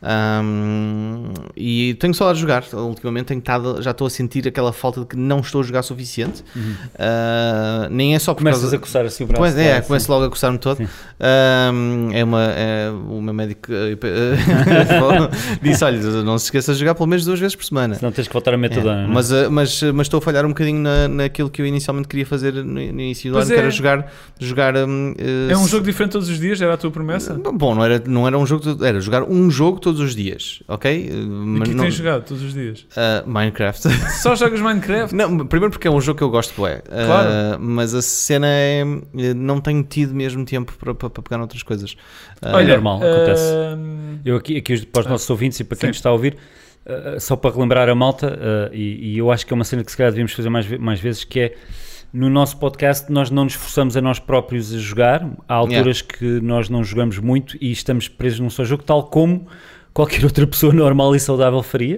E tenho saudade de jogar. Ultimamente já estou a sentir aquela falta de que não estou a jogar suficiente. Nem é só por Começas causa... a coçar assim o braço. Começo logo a coçar-me todo. O meu médico disse: olha, não se esqueça de jogar pelo menos 2 vezes por semana. Senão tens que voltar a metadona. não é? Mas estou a falhar um bocadinho naquilo que eu inicialmente queria fazer no início do Pois ano, que é. era jogar É um jogo diferente todos os dias? Era a tua promessa? bom, não era um jogo, era jogar um jogo todos os dias, ok? E o que tens jogado todos os dias? Minecraft. Só jogas Minecraft? Não, primeiro porque é um jogo que eu gosto, Claro. mas a cena é, não tenho tido mesmo tempo para pegar noutras coisas. Olha, normal, acontece. acontece. Eu aqui para os nossos ouvintes e para quem Sim. nos está a ouvir, só para relembrar a malta, e eu acho que é uma cena que se calhar devíamos fazer mais vezes, que é, no nosso podcast nós não nos forçamos a nós próprios a jogar. Há alturas que nós não jogamos muito e estamos presos num só jogo, tal como qualquer outra pessoa normal e saudável faria.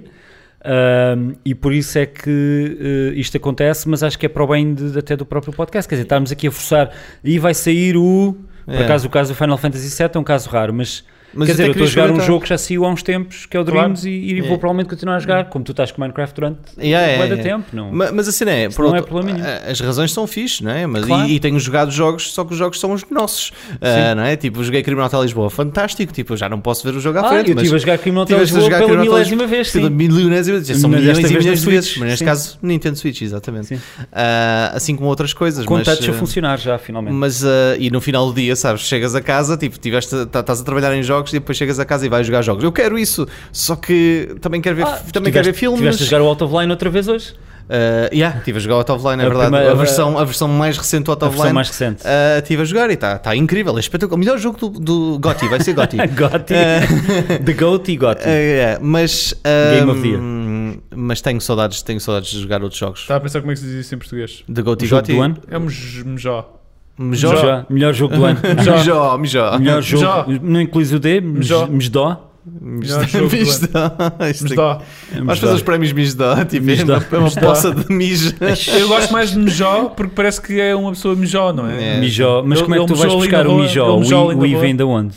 E por isso é que isto acontece, mas acho que é para o bem até do próprio podcast. Quer dizer, estarmos aqui a forçar e vai sair por acaso o caso do Final Fantasy VII é um caso raro, mas quer dizer, eu estou a jogar um jogo que já saiu há uns tempos, que é o Dreams, e vou provavelmente continuar a jogar, como tu estás com Minecraft durante muito tempo. Não, mas a cena é, não é problema nenhum. as razões são fixe, não é? Mas, Claro. e tenho jogado jogos, só que os jogos são os nossos, não é? Tipo, joguei Criminal Lisboa, fantástico, tipo, eu já não posso ver o jogo à frente. eu mas estive a jogar Criminal tiveste a Lisboa jogar pela Criminal milésima vez, pela sim. milionésima vez, são Mas milhões desta e vez milhões na de vezes, Switch, mas neste sim. caso Nintendo Switch, exatamente. Sim. Assim como outras coisas. Com mas, touch a funcionar já, finalmente. Mas, e no final do dia, sabes, chegas a casa, tipo, estás a trabalhar em jogos e depois chegas a casa e vais jogar jogos. Eu quero isso, só que também quero ver, quero ver filmes. Tiveste a jogar o Out of Line outra vez hoje? Estive a jogar o Out of Line, é A verdade. primeira- A versão mais recente do Out A of versão Line. mais recente. Estive a jogar e está incrível, é espetacular. O melhor jogo do GOTY, vai ser GOTY. Gotti. The Goat e Gotti. Mas Game of the Year. mas tenho saudades de jogar outros jogos. Estava a pensar como é que se diz isso em português. De GOTY, O jogo GOTY. do ano? É um mejó. Mejó. Melhor jogo do ano. Mejó. Melhor jogo. Mejó. Não incluís o D? Mejó. Mesdó? Melhor jogo do ano. Mejó. Vamos fazer os prémios Misdó, tipo, Misdó. é uma poça de mijo. Eu gosto mais de Mejó porque parece que é uma pessoa Mejó, não é? É. Mijó. Mas como é que Ele tu vais mijou ali buscar na o rua, Mijó? ele mijou ali O na I rua. vem de onde?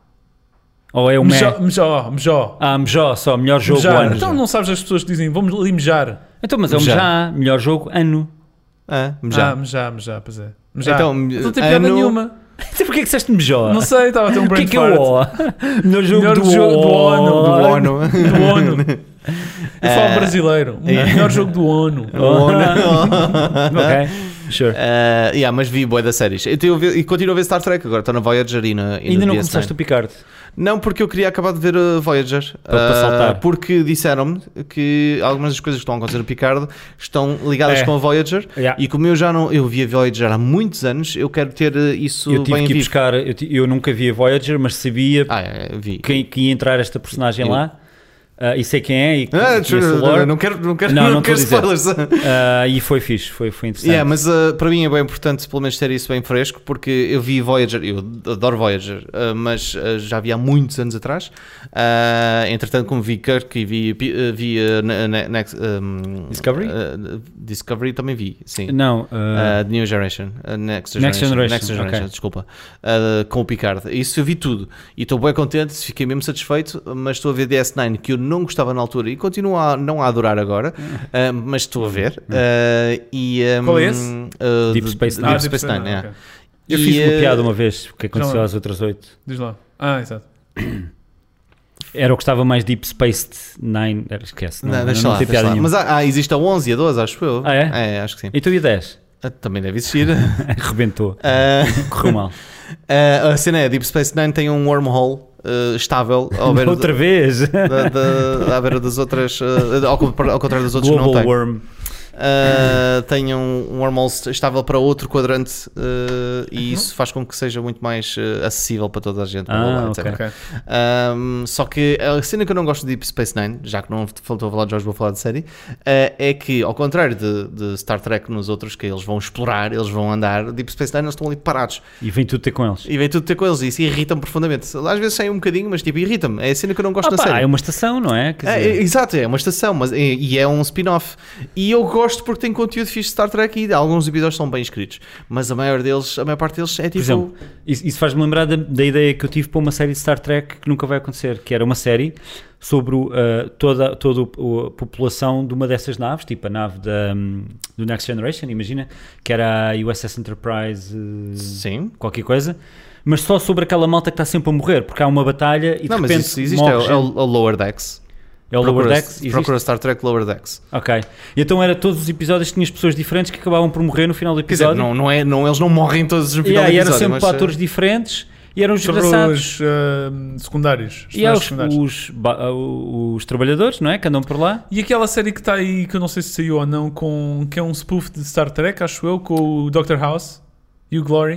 Ou é o Mé? Mejó. Mijó, só. Melhor jogo do Mejar. ano. Então não sabes as pessoas que dizem vamos ali mejar. Então, mas é o Mejá. Melhor jogo, ano. Já. Mejá, pois é. Mejá. Então, Não tem piada ano- nenhuma. sei porque é que disseste Mejó. Não sei, estava a ter um O que brain é que é o fart. O? Melhor jogo Melhor do jogo do ONU. ONU. Do ONU. Eu falo brasileiro. O melhor jogo do ONU. Ok, sure. Mas vi bué das séries. E continuo a ver Star Trek agora. Estou na Voyager e na Ainda não DS9. começaste o Picard. Não, porque eu queria acabar de ver Voyager. Para saltar. Porque disseram-me que algumas das coisas que estão a acontecer no Picard estão ligadas com a Voyager. Yeah. E como eu vi a Voyager há muitos anos, eu quero ter isso Eu tive bem que ir vivo. buscar. Eu nunca vi a Voyager, mas sabia Vi. que ia entrar esta personagem lá. E sei quem é. E Não quero não estou a dizer. spoilers. E foi fixe, foi interessante. Mas para mim é bem importante pelo menos ter isso bem fresco, porque eu vi Voyager, eu adoro Voyager, mas já vi há muitos anos atrás. Entretanto, como vi Kirk e vi Discovery? Discovery também vi, sim. Não. The New Generation, Next Generation, okay. desculpa, com o Picard. Isso eu vi tudo e estou bem contente, fiquei mesmo satisfeito, mas estou a ver DS9 que eu não gostava na altura e continuo não a adorar agora, mas estou a ver. Qual é esse? Deep Space Nine. Deep Space Nine, ok. Eu fiz uma piada uma vez, o que aconteceu Já às outras 8. Diz lá. Exato. Era o que estava mais Deep Space Nine. Esquece, não Deixa lá, tem piada nenhuma. Mas existe a 11 e a 12, acho eu. É? Acho que sim. Então e a 10? Também deve existir. Rebentou. Correu mal. A cena é, Deep Space Nine tem um wormhole estável Outra vez. à beira das outras, ao contrário das outras, Global não tem. Worm. Tem um wormhole estável para outro quadrante e isso faz com que seja muito mais acessível para toda a gente. Ok. Ok. Só que a cena que eu não gosto de Deep Space Nine, já que não estou a falar de jogos, vou falar de série, é que ao contrário de Star Trek nos outros, que eles vão explorar, eles vão andar, Deep Space Nine eles estão ali parados E vem tudo ter com eles. e vem tudo ter com eles e isso irrita-me profundamente. Às vezes sai um bocadinho, mas tipo irrita-me. É a cena que eu não gosto na série. É uma estação, não é? Quer dizer, Exato, é uma estação, mas e é um spin-off. E eu gosto porque tem conteúdo fixe de Star Trek e alguns episódios são bem escritos. Mas a maior parte deles é tipo. Por exemplo, isso faz-me lembrar da ideia que eu tive para uma série de Star Trek que nunca vai acontecer, que era uma série sobre toda a população de uma dessas naves, tipo a nave do Next Generation, imagina, que era a USS Enterprise, Sim. qualquer coisa, mas só sobre aquela malta que está sempre a morrer, porque há uma batalha e de repente mas isso existe, morre é gente. o Lower Decks. É o Lower Decks? Existe? Procura Star Trek Lower Decks. Ok. E então era todos os episódios, tinhas pessoas diferentes que acabavam por morrer no final do Quer dizer, episódio. eles não morrem todos no final do E eram episódio. sempre atores diferentes e eram desgraçados. Os secundários. E há secundários. os trabalhadores, não é? Que andam por lá. E aquela série que está aí, que eu não sei se saiu ou não, que é um spoof de Star Trek, acho eu, com o Dr. House e o Glory.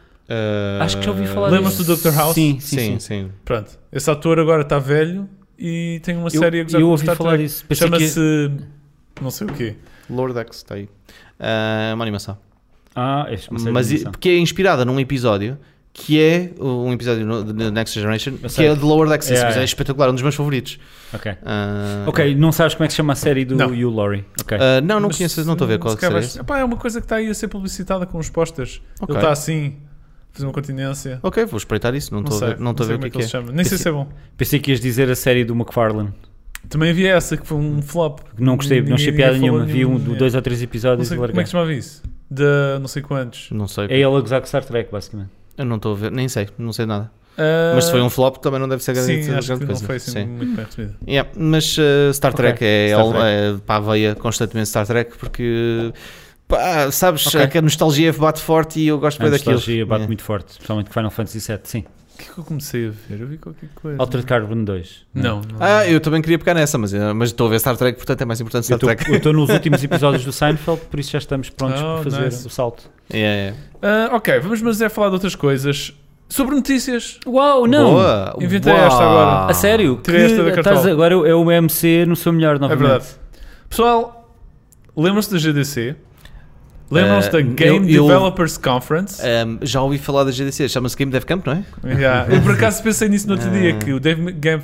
Acho que já ouvi falar Lembras-te do Dr. House? Sim. Pronto. Esse ator agora está velho e tem uma série a gozar Eu com ouvi Star falar Trek. disso. Pensei Chama-se... Não sei o quê. Lower Decks, está aí. Uma animação. É uma série de animação. Porque é inspirada num episódio que é um episódio do Next Generation, Eu que sei. é de Lower Decks. Esse É. é espetacular, um dos meus favoritos. Ok. Ok, não sabes como é que se chama a série do Não. Hugh Laurie? Ok. Não Mas conheço, não estou a ver qual se calhar é esse. é uma coisa que está aí a ser publicitada com os posters. Ok. Ele está assim, a fazer uma continência. Ok, vou espreitar isso, não estou a ver, não estou a ver o que é que ele é. se chama. Nem sei se é bom. Pensei que ias dizer a série do McFarlane. Também vi essa, que foi um flop. Não gostei, não achei Ninguém piada falou nenhuma. Vi nenhum, 2 ou 3 Não episódios sei e como é larguei. que se chamava isso. De não sei quantos. Não sei. É ele a gozar com Star Trek, basicamente. Eu não estou a ver, nem sei, não sei nada. Mas se foi um flop, também não deve ser grande, Sim, acho grande que coisa. não foi assim Sim. muito bem recebido. Mas Star Trek Ok, é Star Trek. para a veia constantemente Star Trek porque sabes Ok. que a nostalgia bate forte e eu gosto A bem daquilo. nostalgia bate É. muito forte, especialmente Final Fantasy VII, sim. O que é que eu comecei a ver? Eu vi qualquer coisa. Altered Carbon 2. Não. Eu também queria pegar nessa, mas estou a ver Star Trek, portanto é mais importante Star Trek. Eu estou nos últimos episódios do Seinfeld, por isso já estamos prontos Oh, para fazer nice. o salto. Ok, mas é falar de outras coisas. Sobre notícias. Uau, não! Boa. Inventei Uau. esta agora. A sério? Tirei esta da cartola. Agora é o MC no seu melhor É novamente. verdade. Pessoal, lembram-se da GDC? Lembram-se da eu- Game eu- Developers Conference? Já ouvi falar da GDC, chama-se Game Dev Camp, não é? Yeah. Eu por acaso pensei nisso no outro dia, que o Dame Gav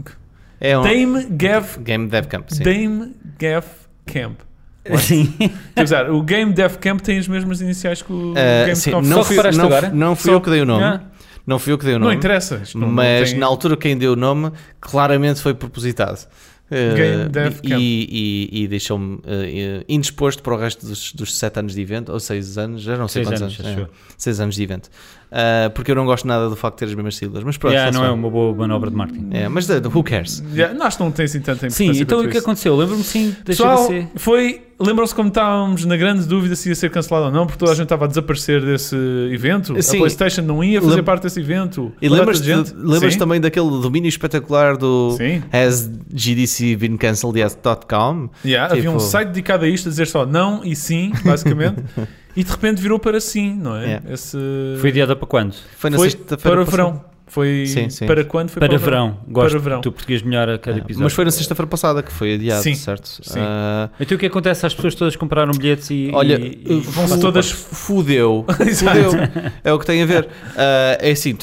Game Dev Camp, sim. Dame Gav Camp. Sim. Quer dizer, o Game Dev Camp tem as mesmas iniciais que o Game Sim, Conference. Só reparaste agora? não fui Só- eu que dei o nome. Ah. Não fui eu que dei o Não nome. interessa. Isto não Mas tem- na altura quem deu o nome claramente foi propositado. Game Dev Camp. E deixou-me indisposto para o resto dos 7 anos de evento, ou 6 anos, já não sei 6 quantos anos, anos. 6 anos de evento. Porque eu não gosto nada do facto de ter as mesmas siglas. Mas pronto, Não é uma boa manobra de marketing. mas who cares? Acho que não tem assim tanta importância. Sim, então o quanto que isso. aconteceu? Lembro-me sim da Pessoal, GDC. lembram-se como estávamos na grande dúvida se ia ser cancelado ou não, porque toda a gente estava a desaparecer desse evento. Sim. A PlayStation não ia fazer parte desse evento. E lembras-te também daquele domínio espetacular do Sim. Has GDC been cancelled yet.com? Havia um site dedicado a isto, a dizer só não e sim, basicamente. E de repente virou para sim, não é? Foi adiada para quando? Foi na Foi sexta-feira para o passada. verão. Foi Sim. para quando? Foi Para verão. Gosto Para verão. do português melhor a cada episódio. Mas foi na sexta-feira passada que foi adiado, Sim. certo? Sim. Então o que acontece? As pessoas todas compraram bilhetes e... Olha, vão-se todas- fudeu. Exato. É o que tem a ver. É assim,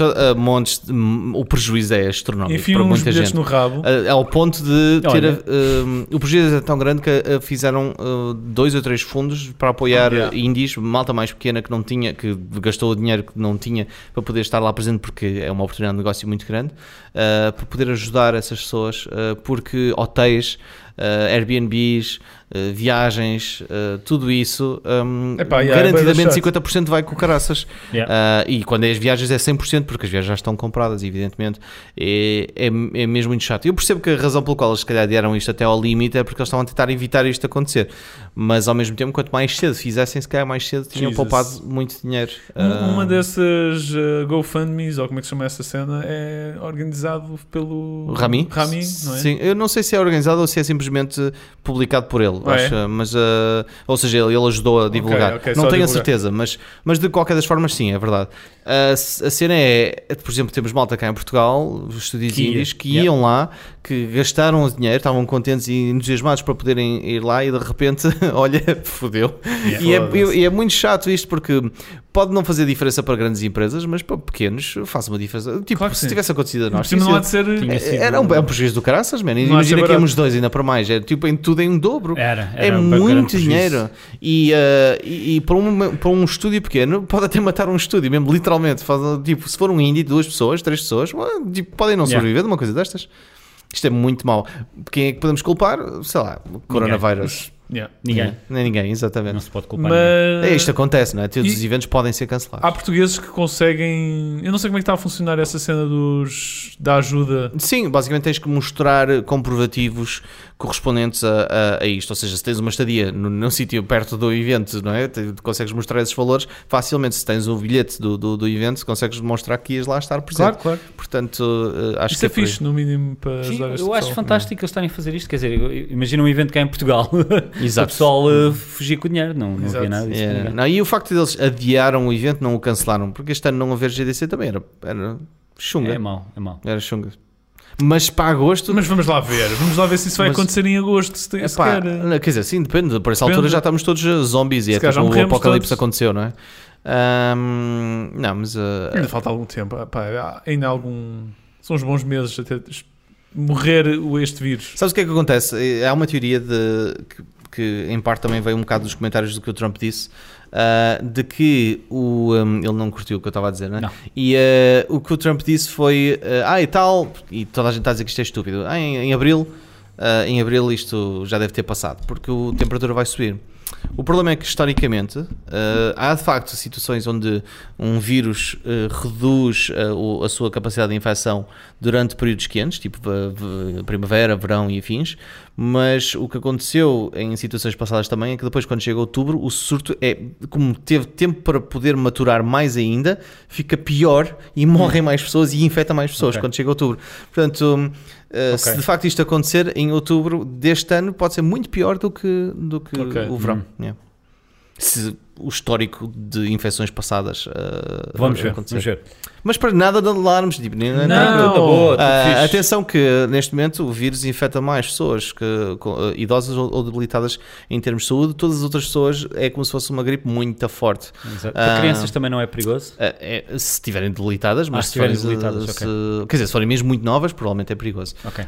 o prejuízo é astronómico Enfiam para uns muita bilhetes gente. no rabo. Ao ponto de ter Olha. o prejuízo é tão grande que fizeram 2 ou 3 fundos para apoiar indies, malta mais pequena que não tinha, que gastou o dinheiro que não tinha para poder estar lá presente, porque é uma oportunidade de negócio muito grande, para poder ajudar essas pessoas, porque hotéis, Airbnbs, viagens, tudo isso, garantidamente 50% vai com caraças. E quando é as viagens é 100%, porque as viagens já estão compradas, evidentemente. É mesmo muito chato. Eu percebo que a razão pela qual eles se calhar deram isto até ao limite é porque eles estavam a tentar evitar isto acontecer, mas ao mesmo tempo, quanto mais cedo fizessem, se calhar mais cedo tinham poupado muito dinheiro. Uma dessas GoFundMes, ou como é que se chama essa cena, é organizado pelo Rami, não é? Sim, eu não sei se é organizado ou se é simplesmente publicado por ele, acho, mas, ou seja, ele ajudou a divulgar. Ok, não só tenho divulgar. a certeza, mas de qualquer das formas sim, é verdade. A cena é, por exemplo, temos malta cá em Portugal, os estúdios indies, que iam lá, que gastaram o dinheiro, estavam contentes e entusiasmados para poderem ir lá e de repente, olha, fodeu. E é muito chato isto, porque pode não fazer diferença para grandes empresas, mas para pequenos faz uma diferença. Tipo, Claro que se sim. tivesse acontecido a nós, Não há de ser. era um prejuízo do caraças, man. Não há de Imagina ser que barato. íamos 2 ainda para mais, é tipo em tudo em dobro. Era É um grande muito prejuízo. dinheiro. E para um estúdio pequeno, pode até matar um estúdio, mesmo literalmente. Tipo, se for um indie de 2 pessoas, 3 pessoas, tipo, podem não sobreviver de uma coisa destas. Isto é muito mau. Quem é que podemos culpar? Sei lá, o coronavírus. Ninguém. Nem ninguém, exatamente. Não se pode culpar ninguém. Isto acontece, não é? Todos os eventos podem ser cancelados. Há portugueses que conseguem. Eu não sei como é que está a funcionar essa cena da ajuda. Sim, basicamente tens que mostrar comprovativos correspondentes a isto. Ou seja, se tens uma estadia num sítio perto do evento, não é? Consegues mostrar esses valores facilmente. Se tens o bilhete do evento, consegues demonstrar que ias lá estar presente. Claro. Portanto, acho Isso que é fixe, no mínimo, para Sim, ajudar este eu acho pessoal. fantástico eles estarem a fazer isto. Quer dizer, imagina um evento cá em Portugal. Exato. O pessoal fugir com o dinheiro. Não Exato. havia nada disso. para ninguém. Não, e o facto de eles adiaram o evento, não o cancelaram, porque este ano não haver GDC também era chunga. É mau. Era chunga. Mas para agosto. Mas vamos lá ver se isso vai acontecer em agosto. Se tem, Epá, sequer. quer dizer, sim, depende. Por essa Depende. altura já estamos todos zombies e é Se calhar tipo já o morremos apocalipse todos. aconteceu, não é? Não, mas Ainda falta algum tempo. Ainda há algum. São uns bons meses até morrer este vírus. sabes o que é que acontece? Há uma teoria que em parte também veio um bocado dos comentários do que o Trump disse, de que ele não curtiu o que eu estava a dizer, não é? Não. E o que o Trump disse foi e tal, e toda a gente está a dizer que isto é estúpido. Em abril isto já deve ter passado, porque a temperatura vai subir. O problema é que, historicamente, há de facto situações onde um vírus reduz a sua capacidade de infecção durante períodos quentes, tipo primavera, verão e afins, mas o que aconteceu em situações passadas também é que depois, quando chega outubro, o surto como teve tempo para poder maturar mais ainda, fica pior e morrem mais pessoas e infecta mais pessoas quando chega outubro. Portanto, se de facto isto acontecer em outubro deste ano, pode ser muito pior do que o verão. Yeah. Se o histórico de infecções passadas Vamos ver. acontecer. Mas para nada de alarmes, tipo, Não, boa, atenção que neste momento o vírus infecta mais pessoas idosas ou debilitadas em termos de saúde. Todas as outras pessoas é como se fosse uma gripe muito forte. Para crianças também não é perigoso? Se estiverem debilitadas, mas se estiverem debilitadas, quer dizer, se forem mesmo muito novas, provavelmente é perigoso. Ok.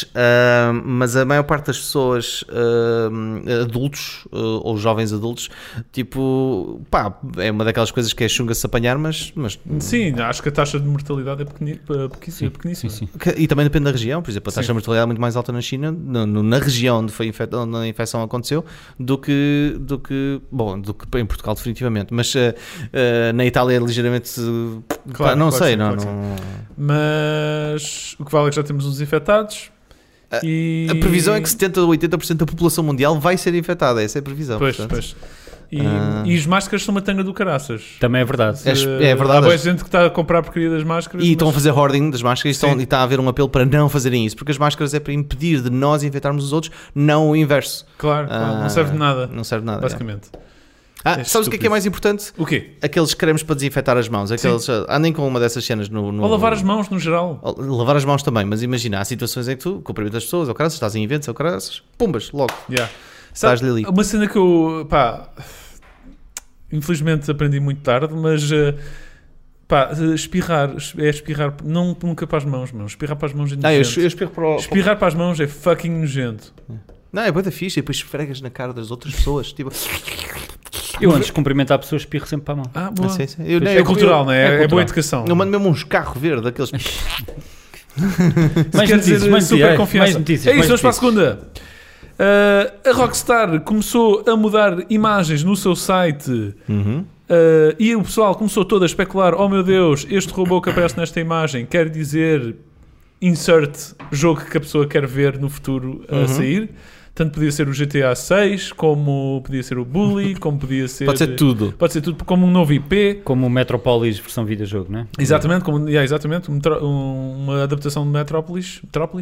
Mas a maior parte das pessoas adultos ou jovens adultos tipo, pá, é uma daquelas coisas que é chunga se apanhar, mas Sim, acho que a taxa de mortalidade é pequeníssima. Sim. e também depende da região, por exemplo, a taxa de mortalidade é muito mais alta na China, na região onde onde a infecção aconteceu, do que em Portugal definitivamente, mas na Itália é ligeiramente, Claro, pá, não pode sei, ser, não, pode ser. não... Mas o que vale é que já temos uns infectados. E... A previsão é que 70 ou 80% da população mundial vai ser infectada, essa é a previsão. Pois, portanto. pois. E as máscaras são uma tanga do caraças. Também é verdade. É verdade. Há boa gente que está a comprar a porcaria das máscaras. E estão a fazer hoarding das máscaras Sim. e está a haver um apelo para não fazerem isso, porque as máscaras é para impedir de nós infectarmos os outros, não o inverso. Claro, não serve de nada, Não serve de nada. basicamente. É. Sabes o que é mais importante? O quê? Aqueles cremes para desinfetar as mãos. Aqueles, andem com uma dessas cenas no... Ou lavar as mãos no geral. Lavar as mãos também, mas imagina, há situações em que tu cumprimentas as pessoas, ou caraças, estás em eventos, ou caraças, pumbas, logo. Yeah. Estás-lhe ali. Uma cena que eu, pá, infelizmente aprendi muito tarde, mas pá, espirrar, nunca para as mãos, meu. Espirrar para as mãos é nojento. Eu espirro para o... Espirrar para as mãos é fucking nojento. Não, é bué da fixe, e depois esfregas na cara das outras pessoas, tipo... Eu antes de cumprimentar a pessoa espirro sempre para a mão. Ah, boa. Sim. É cultural, não é? É cultural. boa educação. Eu mando mesmo uns carros verdes, daqueles... Mais quer notícias, dizer, mais super notícias, confiança. mais notícias. É isso, mais vamos para a notícias. segunda. A Rockstar começou a mudar imagens no seu site e o pessoal começou todo a especular: oh meu Deus, este robô que aparece nesta imagem quer dizer insert jogo que a pessoa quer ver no futuro a sair. Tanto podia ser o GTA 6, como podia ser o Bully, como podia ser... Pode ser tudo. Pode ser tudo, como um novo IP. Como o Metropolis versão videojogo, não é? Exatamente, exatamente uma adaptação de Metropolis.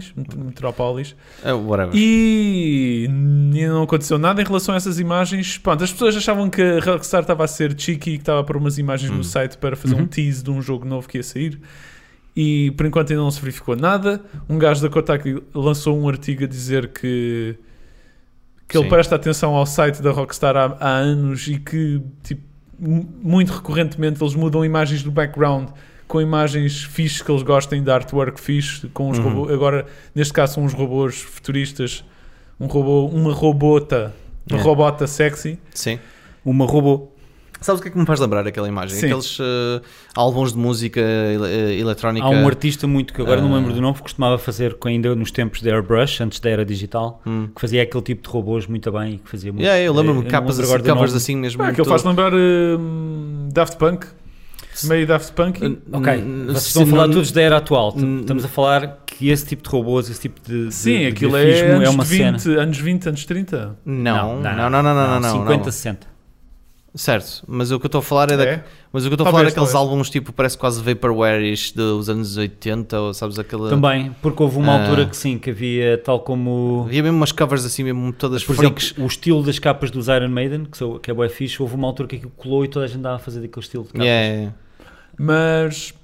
Whatever. E não aconteceu nada em relação a essas imagens. Pronto, as pessoas achavam que a Rockstar estava a ser cheeky, que estava a pôr umas imagens no site para fazer um tease de um jogo novo que ia sair. E por enquanto ainda não se verificou nada. Um gajo da Kotaku lançou um artigo a dizer que ele presta atenção ao site da Rockstar há anos e que tipo, muito recorrentemente eles mudam imagens do background com imagens fixes que eles gostem de artwork fixe, com uns robôs. Agora, neste caso, são uns robôs futuristas, uma robota sexy. Sim. Uma robô. Sabes o que é que me faz lembrar aquela imagem? Sim. Aqueles álbuns de música eletrónica. Há um artista muito que agora não me lembro do nome, que costumava fazer ainda nos tempos da Airbrush, antes da era digital, que fazia aquele tipo de robôs muito bem e que fazia muito. Eu lembro-me de covers assim mesmo. Aquilo faz lembrar Daft Punk. Meio Daft Punk. Ok, vocês estão a falar todos da era atual. Estamos a falar que esse tipo de robôs, esse tipo de Sim, aquilo grafismo é uma cena. anos 20, anos 30. Não. 50, 60. Certo, mas o que eu estou a falar mas o que eu estou a falar é aqueles álbuns tipo, parece quase vaporware-ish dos anos 80, ou sabes aquela... Também, porque houve uma altura que sim, que havia tal como... Havia mesmo umas covers assim mesmo todas Por freaks. exemplo, o estilo das capas dos Iron Maiden, que é bué fixe, houve uma altura que aquilo colou e toda a gente andava a fazer daquele estilo de capas. Mas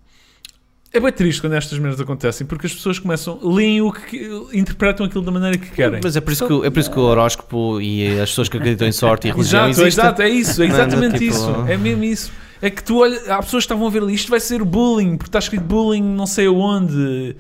é bem triste quando estas merdas acontecem, porque as pessoas leem interpretam aquilo da maneira que querem. Mas é por isso que o horóscopo e as pessoas que acreditam em sorte e religião Exato, é isso, é exatamente tipo... isso. É mesmo isso. É que tu olha, há pessoas que estavam a ver ali, isto vai ser bullying, porque está escrito bullying não sei aonde.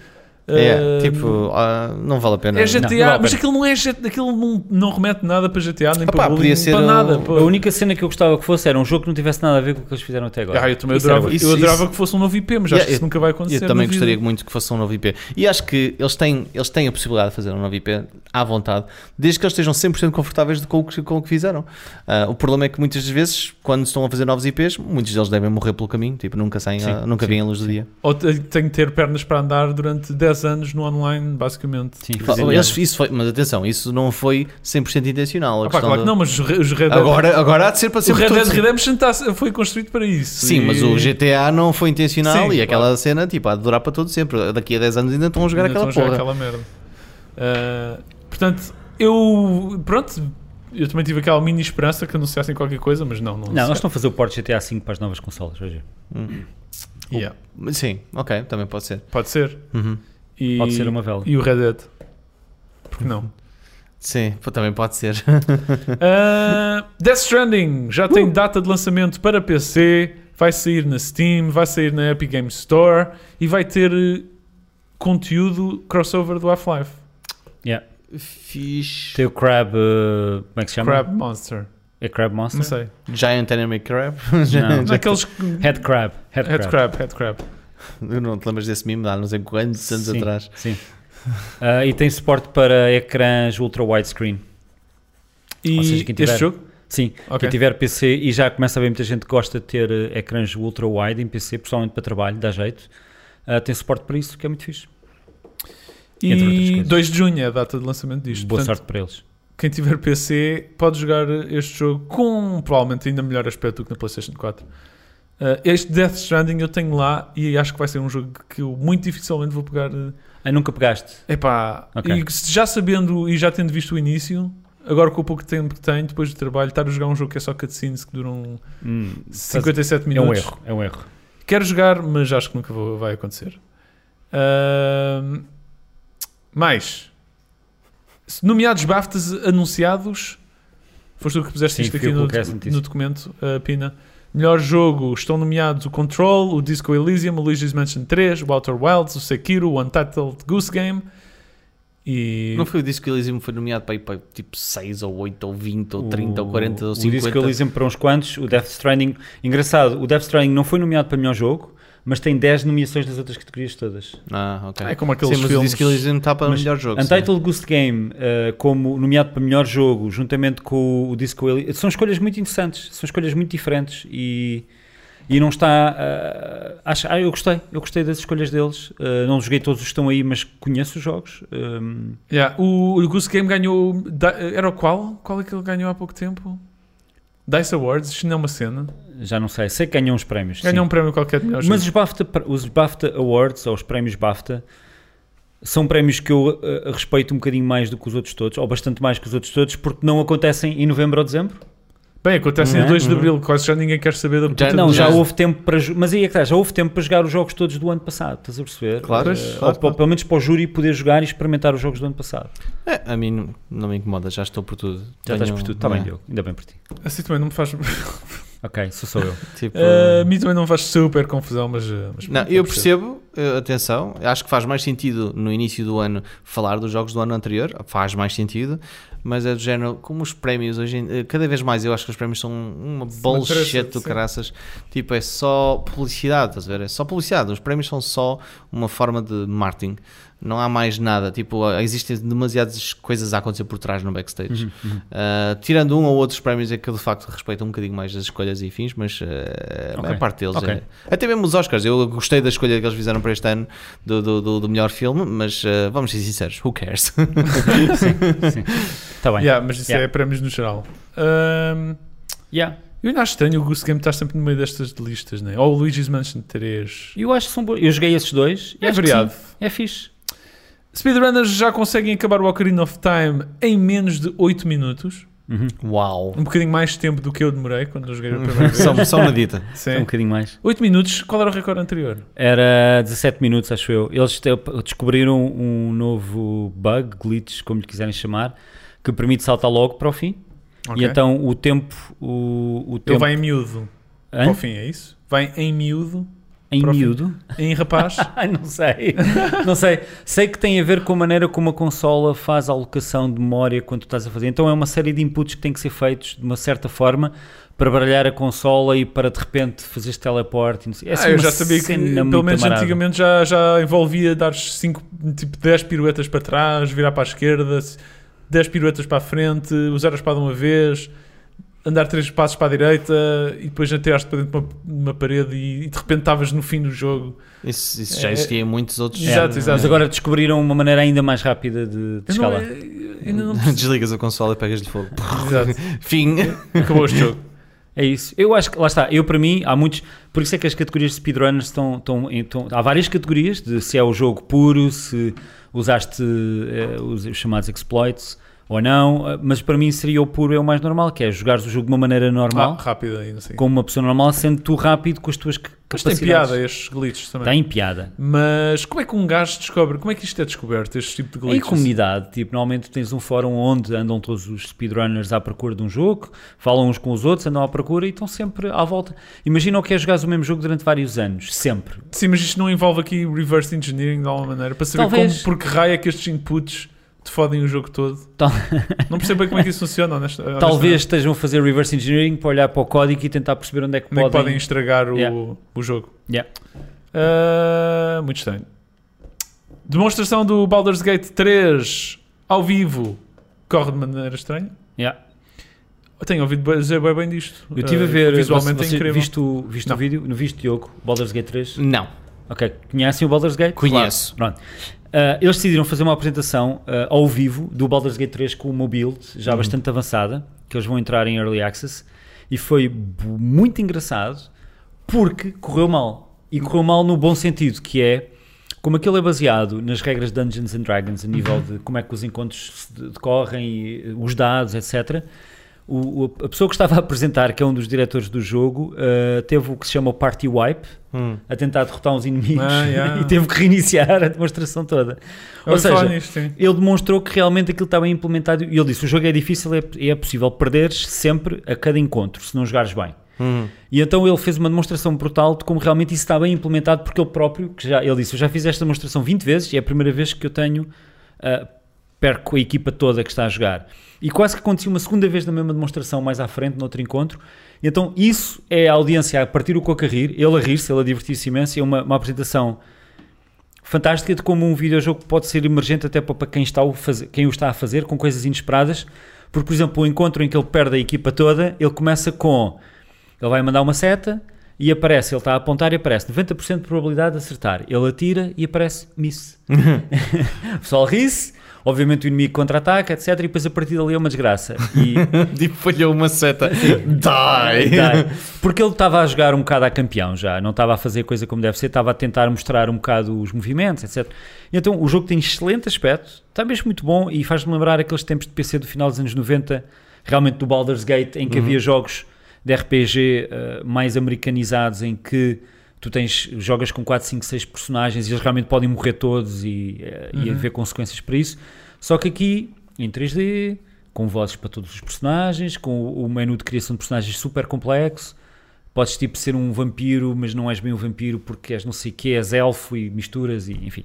Não vale a pena. É GTA, não vale mas a aquilo não é GTA, aquilo não remete nada para GTA, nem para bullying, podia ser para nada. A única cena que eu gostava que fosse era um jogo que não tivesse nada a ver com o que eles fizeram até agora. Eu também Isso era adorava, adorava que fosse um novo IP, mas acho que isso nunca vai acontecer. Eu também gostaria muito que fosse um novo IP. E acho que eles têm a possibilidade de fazer um novo IP à vontade, desde que eles estejam 100% confortáveis com o que fizeram. O problema é que muitas das vezes, quando estão a fazer novos IPs, muitos deles devem morrer pelo caminho, tipo, nunca vêm a luz do dia. Ou tenho que ter pernas para andar durante 10 anos no online, basicamente. Sim, mas atenção, isso não foi 100% intencional. Claro que não, mas os Red Dead... Agora há de ser para O sempre. Red Dead Redemption foi construído para isso. Sim, mas o GTA não foi intencional. Sim, e aquela cena, tipo, há de durar para todo sempre. Daqui a 10 anos ainda estão a jogar aquela porra. Aquela merda. Portanto, eu também tive aquela mini esperança que anunciassem qualquer coisa, mas não. Não, nós estamos a fazer o port GTA V para as novas consolas, veja. Yeah. Sim, ok, também pode ser. Pode ser. Pode ser uma vela. E o Red Dead. Por que não? Sim, também pode ser. Death Stranding já tem data de lançamento para PC, vai sair na Steam, vai sair na Epic Games Store e vai ter conteúdo crossover do Half-Life. Yeah. Fixe. Tem o Crab, como é que se chama? Crab Monster. É Crab Monster? Não sei. Giant Enemy Crab. Não. Naqueles... Head Crab. Head crab. Não te lembras desse meme? Há não sei quantos anos Sim, atrás. Sim. E tem suporte para ecrãs ultra widescreen. E Ou seja, quem tiver- este jogo? Sim, Ok. quem tiver PC, e já começa a haver muita gente que gosta de ter ecrãs ultra wide em PC, pessoalmente para trabalho, dá jeito. Tem suporte para isso, que é muito fixe. Entre outras E coisas. 2 de junho é a data de lançamento disto. Boa Portanto, sorte para eles. quem tiver PC pode jogar este jogo com provavelmente ainda melhor aspecto do que na PlayStation 4. Este Death Stranding eu tenho lá e acho que vai ser um jogo que eu muito dificilmente vou pegar. Nunca pegaste? Epá, Ok. e já sabendo e já tendo visto o início, agora com o pouco tempo que tenho, depois do trabalho, estar a jogar um jogo que é só cutscenes que duram 57 É minutos. um erro. Quero jogar, mas acho que nunca vai acontecer. Mais nomeados BAFTAs anunciados. Foste tu que puseste Sim, isto fui aqui eu que no, coloquei essa notícia. no documento, Pina. Melhor jogo estão nomeados o Control, o Disco Elysium, o Luigi's Mansion 3, o Outer Wilds, o Sekiro, o Untitled Goose Game e... Não foi o Disco Elysium, foi nomeado para, tipo 6 ou 8 ou 20 ou 30 ou 40 ou 50. O Disco Elysium para uns quantos, o Death Stranding... Engraçado, o Death Stranding não foi nomeado para melhor jogo, mas tem 10 nomeações nas outras categorias todas. Ok. É como aqueles Sim, mas o filmes... Disco Elysium está para o Mas melhor jogo. Untitled Goose Game, como nomeado para melhor jogo, juntamente com o Disco Elysium, são escolhas muito interessantes, são escolhas muito diferentes e não está... eu gostei das escolhas deles. Não joguei todos os que estão aí, mas conheço os jogos. O Goose Game ganhou... Era o qual? Qual é que ele ganhou há pouco tempo? DICE Awards, isto não é uma cena. Já não sei que ganham uns prémios. Ganhou sim. um prémio qualquer de melhor Mas jogo. os BAFTA Awards, ou os prémios BAFTA, são prémios que eu respeito um bocadinho mais do que os outros todos, ou bastante mais que os outros todos, porque não acontecem em novembro ou dezembro. Bem, acontece em Não é? 2 de Abril, quase já ninguém quer saber da puta Não, do já jogo. houve tempo para... Mas aí é que está, já houve tempo para jogar os jogos todos do ano passado, estás a perceber? Claro, Ou pelo menos para o júri poder jogar e experimentar os jogos do ano passado. A mim não me incomoda, já estou por tudo. Já estás por tudo, está bem, Diogo, ainda bem por ti. Assim também não me faz... Ok, sou eu. Tipo, A mim também não me faz super confusão, mas não, eu percebo, atenção, acho que faz mais sentido no início do ano falar dos jogos do ano anterior, faz mais sentido, mas é do género, como os prémios hoje cada vez mais eu acho que os prémios são uma bullshit do caraças, tipo é só publicidade, estás a ver? É só publicidade, os prémios são só uma forma de marketing, não há mais nada, tipo, existem demasiadas coisas a acontecer por trás no backstage. Tirando um ou outros prémios é que eu de facto respeito um bocadinho mais as escolhas e fins, mas a maior parte deles é. Até mesmo os Oscars, eu gostei da escolha que eles fizeram para este ano do melhor filme, mas vamos ser sinceros, who cares? Sim. Está bem. Yeah, mas isso é prémios no geral. Eu ainda acho estranho o Goose Game estar sempre no meio destas listas, né? Ou o Luigi's Mansion 3. Eu acho que são bons. Eu joguei esses dois. E É acho que variado. sim, é fixe. Speedrunners já conseguem acabar o Ocarina of Time em menos de 8 minutos. Uau! Um bocadinho mais tempo do que eu demorei quando eu joguei a primeira vez. Só uma dita. Sim. Um bocadinho mais. 8 minutos, qual era o recorde anterior? Era 17 minutos, acho eu. Eles descobriram um novo bug, glitch, como lhe quiserem chamar, que permite saltar logo para o fim. Ok. E então o tempo... O Ele tempo vai em miúdo Hã? para o fim, é isso? Vai em miúdo, em para o fim. miúdo? em rapaz. Ai, não sei. Não sei. Sei que tem a ver com a maneira como a consola faz a alocação de memória quando tu estás a fazer. Então é uma série de inputs que têm que ser feitos de uma certa forma para baralhar a consola e para de repente fazer este teleporte. E não sei. É assim Eu uma já sabia que, cena pelo muito menos amarada. antigamente, já envolvia dar 10 piruetas para trás, virar para a esquerda, 10 piruetas para a frente, usar a espada uma vez, andar 3 passos para a direita e depois atiraste para dentro de uma parede e de repente estavas no fim do jogo. Isso já existia em muitos outros. Exato. Mas agora descobriram uma maneira ainda mais rápida de Eu escalar. ainda não percebi. Desligas a consola e pegas-lhe fogo. Exato. Fim. Acabou este jogo. É isso. Eu acho que, lá está, para mim, há muitos, por isso é que as categorias de speedrunners estão há várias categorias, de se é o jogo puro, se usaste os chamados exploits ou não, mas para mim seria o puro, é o mais normal, que é jogares o jogo de uma maneira normal, Rápido aí, não sei. como uma pessoa normal, sendo tu rápido com as tuas Mas tem capacidades. piada estes glitches também. Tem piada. Mas como é que um gajo descobre? Como é que isto é descoberto, este tipo de Em glitches? comunidade, tipo, normalmente tens um fórum onde andam todos os speedrunners à procura de um jogo, falam uns com os outros, andam à procura e estão sempre à volta. Imagina o que é jogares o mesmo jogo durante vários anos, sempre. Sim, mas isto não envolve aqui reverse engineering de alguma maneira para saber Talvez. por que raio é que estes inputs te fodem o jogo todo. Tal- Não percebo bem como é que isso funciona, honestamente. Talvez estejam a fazer reverse engineering para olhar para o código e tentar perceber onde é que Onde é que podem... podem estragar Yeah. o jogo. Yeah. Muito estranho. Demonstração do Baldur's Gate 3 ao vivo corre de maneira estranha. Yeah. Eu tenho ouvido dizer bem disto. Eu estive a ver, visualmente é você incrível. viste o Não. vídeo, no viste Diogo, Baldur's Gate 3? Não, Ok, conhecem o Baldur's Gate? conheço. Pronto. Eles decidiram fazer uma apresentação ao vivo do Baldur's Gate 3 com uma build já bastante avançada, que eles vão entrar em Early Access, e foi muito engraçado porque correu mal. E correu mal no bom sentido, que é, como aquilo é baseado nas regras de Dungeons and Dragons, a nível de como é que os encontros se decorrem, e os dados, etc., a pessoa que estava a apresentar, que é um dos diretores do jogo, teve o que se chama o Party Wipe, a tentar derrotar uns inimigos Yeah. e teve que reiniciar a demonstração toda. Eu Ou ouvi falar seja, nisto, sim. ele demonstrou que realmente aquilo estava implementado e ele disse, o jogo é difícil, é possível perderes sempre a cada encontro, se não jogares bem. E então ele fez uma demonstração brutal de como realmente isso está bem implementado, porque ele próprio, ele disse, eu já fiz esta demonstração 20 vezes e é a primeira vez que eu tenho... perco a equipa toda que está a jogar. E quase que aconteceu uma segunda vez na mesma demonstração mais à frente, noutro encontro. Então isso é a audiência a partir o coco a rir, ele a rir-se, ele a divertir-se imenso, é uma apresentação fantástica de como um videojogo pode ser emergente até para quem o está a fazer, com coisas inesperadas, porque, por exemplo, o encontro em que ele perde a equipa toda, ele começa com... Ele vai mandar uma seta e aparece, ele está a apontar e aparece 90% de probabilidade de acertar. Ele atira e aparece miss. O pessoal ri-se, obviamente o inimigo contra-ataca, etc. E depois a partir dali é uma desgraça. E Tipo, falhou uma seta. Die! porque ele estava a jogar um bocado a campeão já, não estava a fazer coisa como deve ser, estava a tentar mostrar um bocado os movimentos, etc. E então o jogo tem excelente aspecto, está mesmo muito bom e faz-me lembrar aqueles tempos de PC do final dos anos 90, realmente do Baldur's Gate, em que havia jogos de RPG mais americanizados, em que tu jogas com 4, 5, 6 personagens e eles realmente podem morrer todos e haver consequências para isso. Só que aqui, em 3D, com vozes para todos os personagens, com o menu de criação de personagens super complexo, podes tipo ser um vampiro, mas não és bem um vampiro porque és não sei o que, és elfo e misturas, e enfim.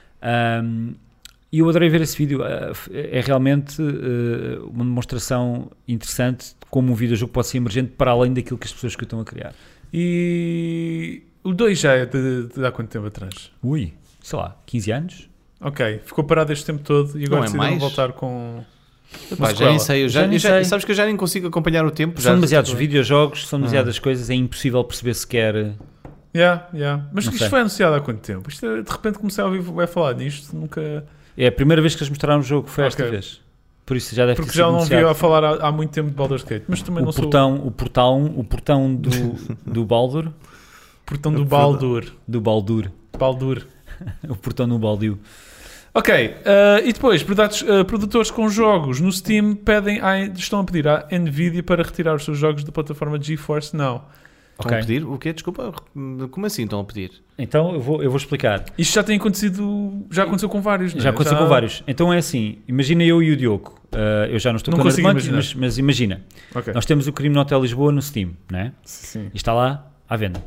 E eu adorei ver esse vídeo, é realmente uma demonstração interessante de como um videojogo pode ser emergente para além daquilo que as pessoas que o estão a criar. E o 2 já é de há quanto tempo atrás? Ui, sei lá, 15 anos? Ok, ficou parado este tempo todo e agora Não é decidiram mais? voltar com... Pá, já nem sei, Já nem sei. sabes que eu já nem consigo acompanhar o tempo. São já demasiados videojogos, são demasiadas coisas, é impossível perceber sequer... Yeah. Mas Não isto sei. foi anunciado há quanto tempo? Isto, de repente comecei a ouvir a falar nisto, nunca... É a primeira vez que eles mostraram o jogo, foi esta Ok. vez. Por isso já deve Porque ter já sido não anunciado. vi a falar há muito tempo de Baldur's Gate, mas também não sou... O portão do Baldur, Portão do Baldur. Baldur. o portão do Baldio. Ok, e depois, produtores com jogos no Steam estão a pedir à Nvidia para retirar os seus jogos da plataforma GeForce Now. Estão Ok. a pedir? O quê? Desculpa. Como assim estão a pedir? Então eu vou explicar. Isto já tem acontecido, já aconteceu com vários, não é? Já aconteceu com vários. Então é assim, imagina eu e o Diogo. Eu já não estou Não com consigo Nerdmonkeys, imaginar. mas imagina. Ok. Nós temos o Crime no Hotel Lisboa no Steam, não é? Sim. E está lá à venda.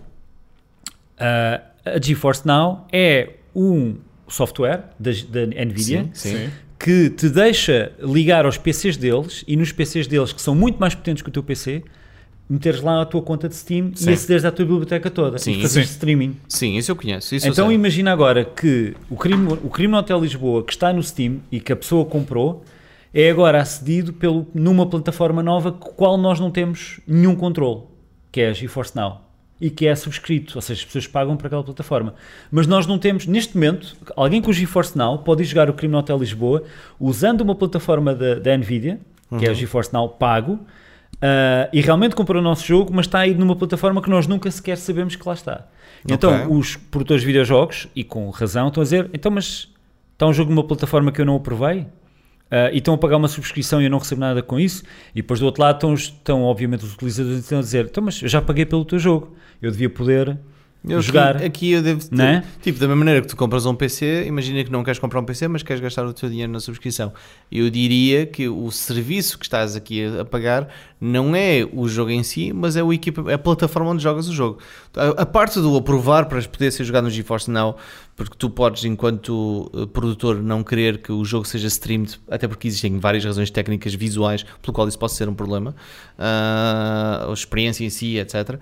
A GeForce Now é um software da Nvidia Sim. que te deixa ligar aos PCs deles e nos PCs deles, que são muito mais potentes que o teu PC, meteres lá a tua conta de Steam Sim. e acederes à tua biblioteca toda Sim, e fazeres sim. streaming. Sim, isso eu conheço. Isso eu Então sei. imagina agora que o crime no Hotel Lisboa que está no Steam e que a pessoa comprou é agora acedido numa plataforma nova com a qual nós não temos nenhum controle, que é a GeForce Now, e que é subscrito, ou seja, as pessoas pagam para aquela plataforma. Mas nós não temos, neste momento, alguém com o GeForce Now pode ir jogar o Crime no Hotel Lisboa usando uma plataforma da Nvidia, que é a GeForce Now pago, e realmente comprou o nosso jogo, mas está aí numa plataforma que nós nunca sequer sabemos que lá está. Então, os produtores de videojogos, e com razão, estão a dizer, então, mas está um jogo numa plataforma que eu não aprovei? E estão a pagar uma subscrição e eu não recebo nada com isso? E depois do outro lado estão obviamente os utilizadores estão a dizer, então, mas eu já paguei pelo teu jogo, eu devia poder jogar. Aqui eu devo Não é? Tipo, da mesma maneira que tu compras um PC, imagina que não queres comprar um PC, mas queres gastar o teu dinheiro na subscrição. Eu diria que o serviço que estás aqui a pagar não é o jogo em si, mas é a plataforma onde jogas o jogo. A parte do aprovar para poder ser jogado no GeForce Now, porque tu podes, enquanto produtor, não querer que o jogo seja streamed, até porque existem várias razões técnicas visuais pelo qual isso pode ser um problema, a experiência em si, etc.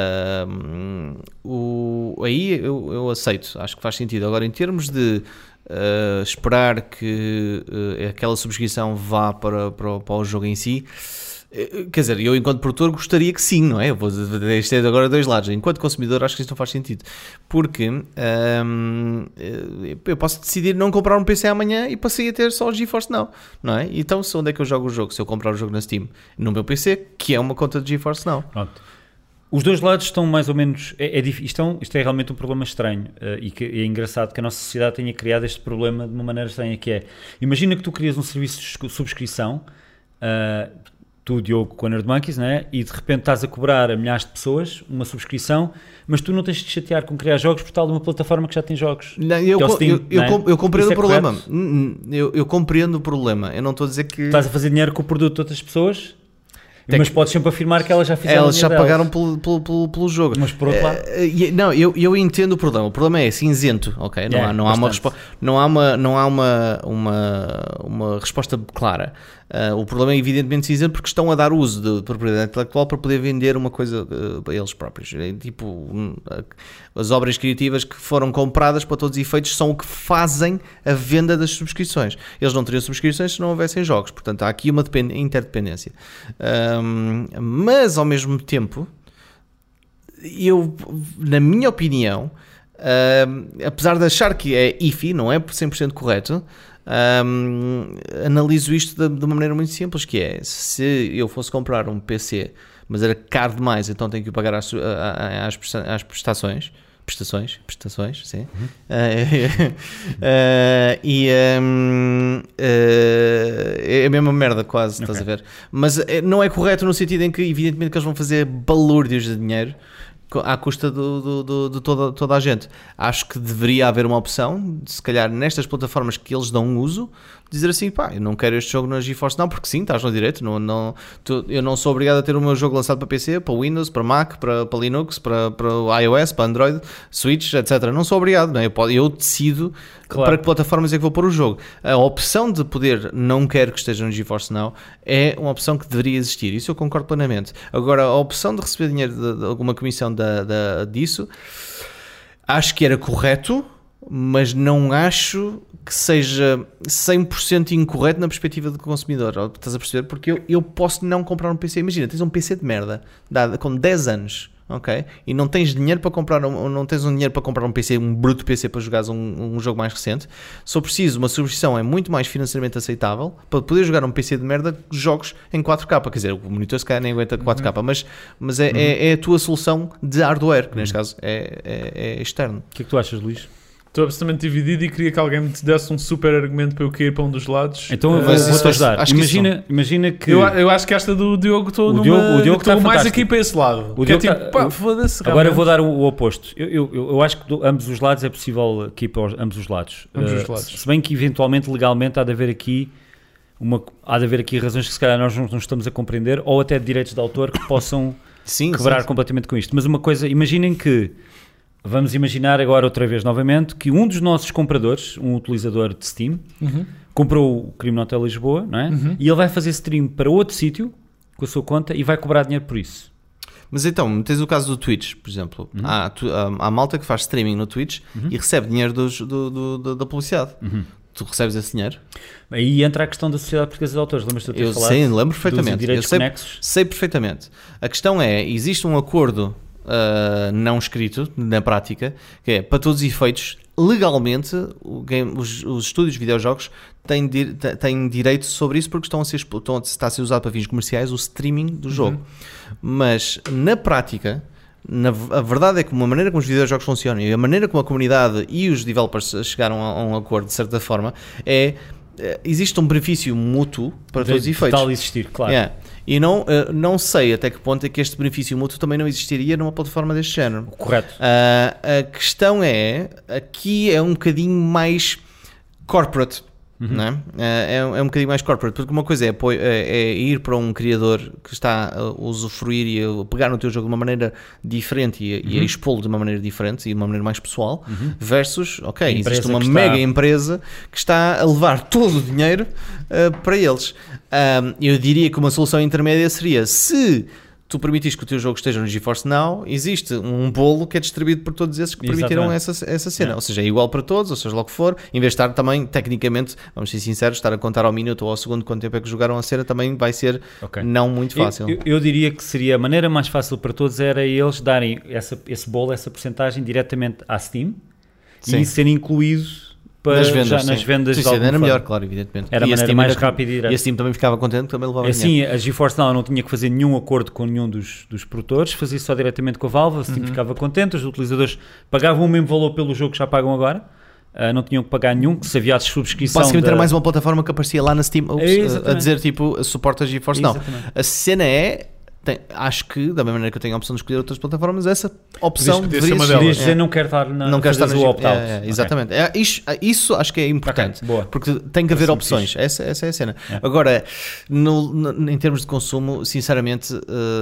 Aí eu aceito, acho que faz sentido. Agora, em termos de esperar que aquela subscrição vá para o jogo em si, quer dizer, eu enquanto produtor gostaria que sim, não é? Isto é agora dois lados. Enquanto consumidor acho que isto não faz sentido, porque eu posso decidir não comprar um PC amanhã e passei a ter só o GeForce Now, não é? Então onde é que eu jogo o jogo? Se eu comprar o jogo na Steam, no meu PC, que é uma conta de GeForce Now. Pronto. Os dois lados estão mais ou menos... Isto é realmente um problema estranho, e que é engraçado que a nossa sociedade tenha criado este problema de uma maneira estranha, que é... Imagina que tu crias um serviço de subscrição, tu, Diogo, com a Nerd Monkeys, né? E de repente estás a cobrar a milhares de pessoas uma subscrição, mas tu não tens de te chatear com criar jogos por tal de uma plataforma que já tem jogos. Não, eu compreendo o problema. Eu compreendo o problema. Eu não estou a dizer que... Estás a fazer dinheiro com o produto de outras pessoas... Mas podes sempre afirmar que elas já fizeram. Elas já pagaram pelo jogo. Mas por outro lado... Não, eu entendo o problema. O problema é cinzento, ok? Não há uma resposta clara. O problema é evidentemente cinzento porque estão a dar uso de propriedade intelectual para poder vender uma coisa a eles próprios. Tipo, as obras criativas que foram compradas para todos os efeitos são o que fazem a venda das subscrições. Eles não teriam subscrições se não houvessem jogos. Portanto, há aqui uma interdependência. Mas, ao mesmo tempo, eu, na minha opinião, apesar de achar que é iffy, não é 100% correto, analiso isto de uma maneira muito simples, que é, se eu fosse comprar um PC, mas era caro demais, então tenho que pagar às prestações, sim. É a mesma merda quase, estás a ver? Mas não é correto no sentido em que, evidentemente, que eles vão fazer balúrdios de dinheiro à custa de toda a gente. Acho que deveria haver uma opção, se calhar nestas plataformas que eles dão uso, dizer assim, pá, eu não quero este jogo na GeForce Now, porque sim, estás no direito, eu não sou obrigado a ter o meu jogo lançado para PC, para Windows, para Mac, para Linux, para iOS, para Android, Switch, etc. Não sou obrigado, não é? Eu decido para que plataformas é que vou pôr o jogo. A opção de poder não quero que esteja no GeForce Now é uma opção que deveria existir, isso eu concordo plenamente. Agora, a opção de receber dinheiro de alguma comissão disso, acho que era correto, mas não acho que seja 100% incorreto na perspectiva do consumidor. Estás a perceber? Porque eu posso não comprar um PC. Imagina, tens um PC de merda com 10 anos, ok? E não tens dinheiro para comprar, não tens um dinheiro para comprar um PC, um bruto PC para jogares um jogo mais recente. Só preciso, uma subscrição é muito mais financeiramente aceitável para poder jogar um PC de merda jogos em 4K. Quer dizer, o monitor se calhar nem aguenta 4K, mas é a tua solução de hardware, que neste caso é externo. O que é que tu achas, Luís? Estou absolutamente dividido e queria que alguém me desse um super argumento para eu cair para um dos lados. Então eu vou-te ajudar. Imagina que... Eu acho que esta do Diogo estou estou mais aqui para esse lado. O Diogo foda-se. Agora eu vou dar o oposto. Eu acho que ambos os lados é possível aqui para ambos os lados. Se bem que eventualmente, legalmente, há de haver aqui razões que se calhar nós não estamos a compreender, ou até direitos de autor que possam quebrar completamente com isto. Mas uma coisa, imaginem que... Vamos imaginar agora outra vez novamente que um dos nossos compradores, um utilizador de Steam, comprou o Crime no Hotel Lisboa, não é? E ele vai fazer stream para outro sítio com a sua conta e vai cobrar dinheiro por isso. Mas então, tens o caso do Twitch, por exemplo. Há malta que faz streaming no Twitch e recebe dinheiro da publicidade. Tu recebes esse dinheiro? Aí entra a questão da Sociedade Portuguesa de Autores. Lembras-te de ter falado? Sim, lembro perfeitamente. Dos direitos conexos? Sei perfeitamente. A questão é, existe um acordo não escrito, na prática, que é, para todos os efeitos, legalmente, os estúdios de videojogos têm direito sobre isso porque está a ser usado para fins comerciais o streaming do jogo. Mas, na prática, a verdade é que uma maneira como os videojogos funcionam e a maneira como a comunidade e os developers chegaram a um acordo, de certa forma, existe um benefício mútuo para todos os efeitos. Tal existir, claro. E não sei até que ponto é que este benefício mútuo também não existiria numa plataforma deste género. Correto. A questão aqui é um bocadinho mais corporate. Não é? É um bocadinho mais corporate, porque uma coisa é ir para um criador que está a usufruir e a pegar no teu jogo de uma maneira diferente e a expô-lo de uma maneira diferente e de uma maneira mais pessoal, versus, existe uma mega empresa que está a levar todo o dinheiro para eles. Eu diria que uma solução intermédia seria, se tu permitires que o teu jogo esteja no GeForce Now, existe um bolo que é distribuído por todos esses que permitiram essa cena. Ou seja, é igual para todos, ou seja, logo que for, em vez de estar também, tecnicamente, vamos ser sinceros, estar a contar ao minuto ou ao segundo quanto tempo é que jogaram a cena, também vai ser não muito fácil. Eu diria que seria a maneira mais fácil para todos era eles darem esse bolo, essa porcentagem diretamente à Steam e ser incluído nas vendas sim, era melhor, claro, evidentemente. Era a maneira mais rápida e direta. E a Steam também ficava contente, também levava assim, a GeForce Now não tinha que fazer nenhum acordo com nenhum dos produtores, fazia só diretamente com a Valve, a Steam ficava contente, os utilizadores pagavam o mesmo valor pelo jogo que já pagam agora, não tinham que pagar nenhum, que se havia a subscrição. Basicamente era mais uma plataforma que aparecia lá na Steam a dizer tipo, suporta a GeForce Now. A cena acho que, da mesma maneira que eu tenho a opção de escolher outras plataformas, essa opção deveria ser. Podias dizer não quero estar no opt-out. Exatamente. Isso acho que é importante. Porque tem que haver opções. Essa é a cena. Agora, em termos de consumo, sinceramente,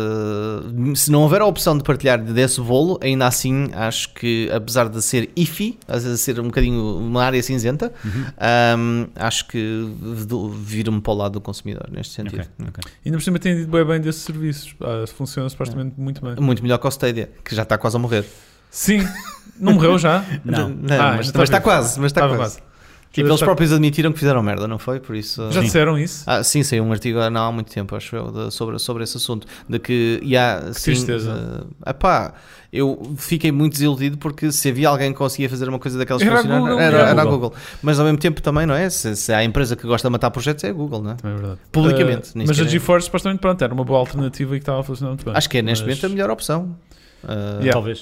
se não houver a opção de partilhar desse bolo, ainda assim acho que, apesar de ser iffy, de ser um bocadinho uma área cinzenta, acho que viro-me para o lado do consumidor neste sentido. Ainda por cima tem dito bem desses serviços. Funciona supostamente muito bem. Muito melhor que o Stadia, que já está quase a morrer. Sim, não morreu já? Não, mas está quase. Tipo, eles próprios admitiram que fizeram merda, não foi? Por isso... Já disseram isso? Sim, saiu um artigo não há muito tempo, acho eu, sobre esse assunto. De que, tristeza. Eu fiquei muito desiludido porque se havia alguém que conseguia fazer uma coisa daquelas funcionar, era a Google. Mas ao mesmo tempo também, não é? Se há a empresa que gosta de matar projetos, é a Google, não é? É verdade. Publicamente. Mas a GeForce, supostamente, pronto, era uma boa alternativa e que estava a funcionar muito bem. Acho que é neste momento a melhor opção. Talvez.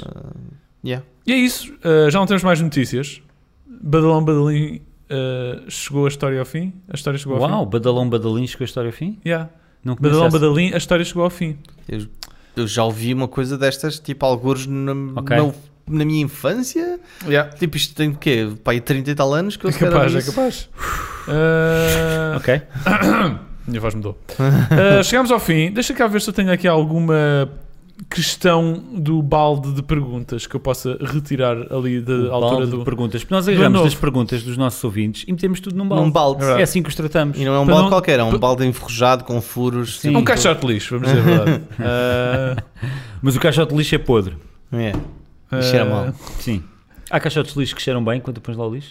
E é isso. Já não temos mais notícias. Badalim chegou a história ao fim. A história chegou ao fim. Uau, Badalim chegou a história ao fim? Badalim, a história chegou ao fim. Eu já ouvi uma coisa destas, tipo, algures na minha infância. Tipo, isto tem o quê? Pai, 30 e tal anos que eu sei. É capaz. Ok. Minha voz mudou. Chegámos ao fim. Deixa cá ver se eu tenho aqui alguma questão do balde de perguntas que eu possa retirar ali da altura do... perguntas. Porque nós agarramos das perguntas dos nossos ouvintes e metemos tudo num balde. É assim que os tratamos. E não é um balde qualquer, é um balde enferrujado com furos. Sim, um caixote de lixo, vamos dizer a verdade. Mas o caixote de lixo é podre. E cheira mal. Sim. Há caixotes de lixo que cheiram bem quando tu pões lá o lixo?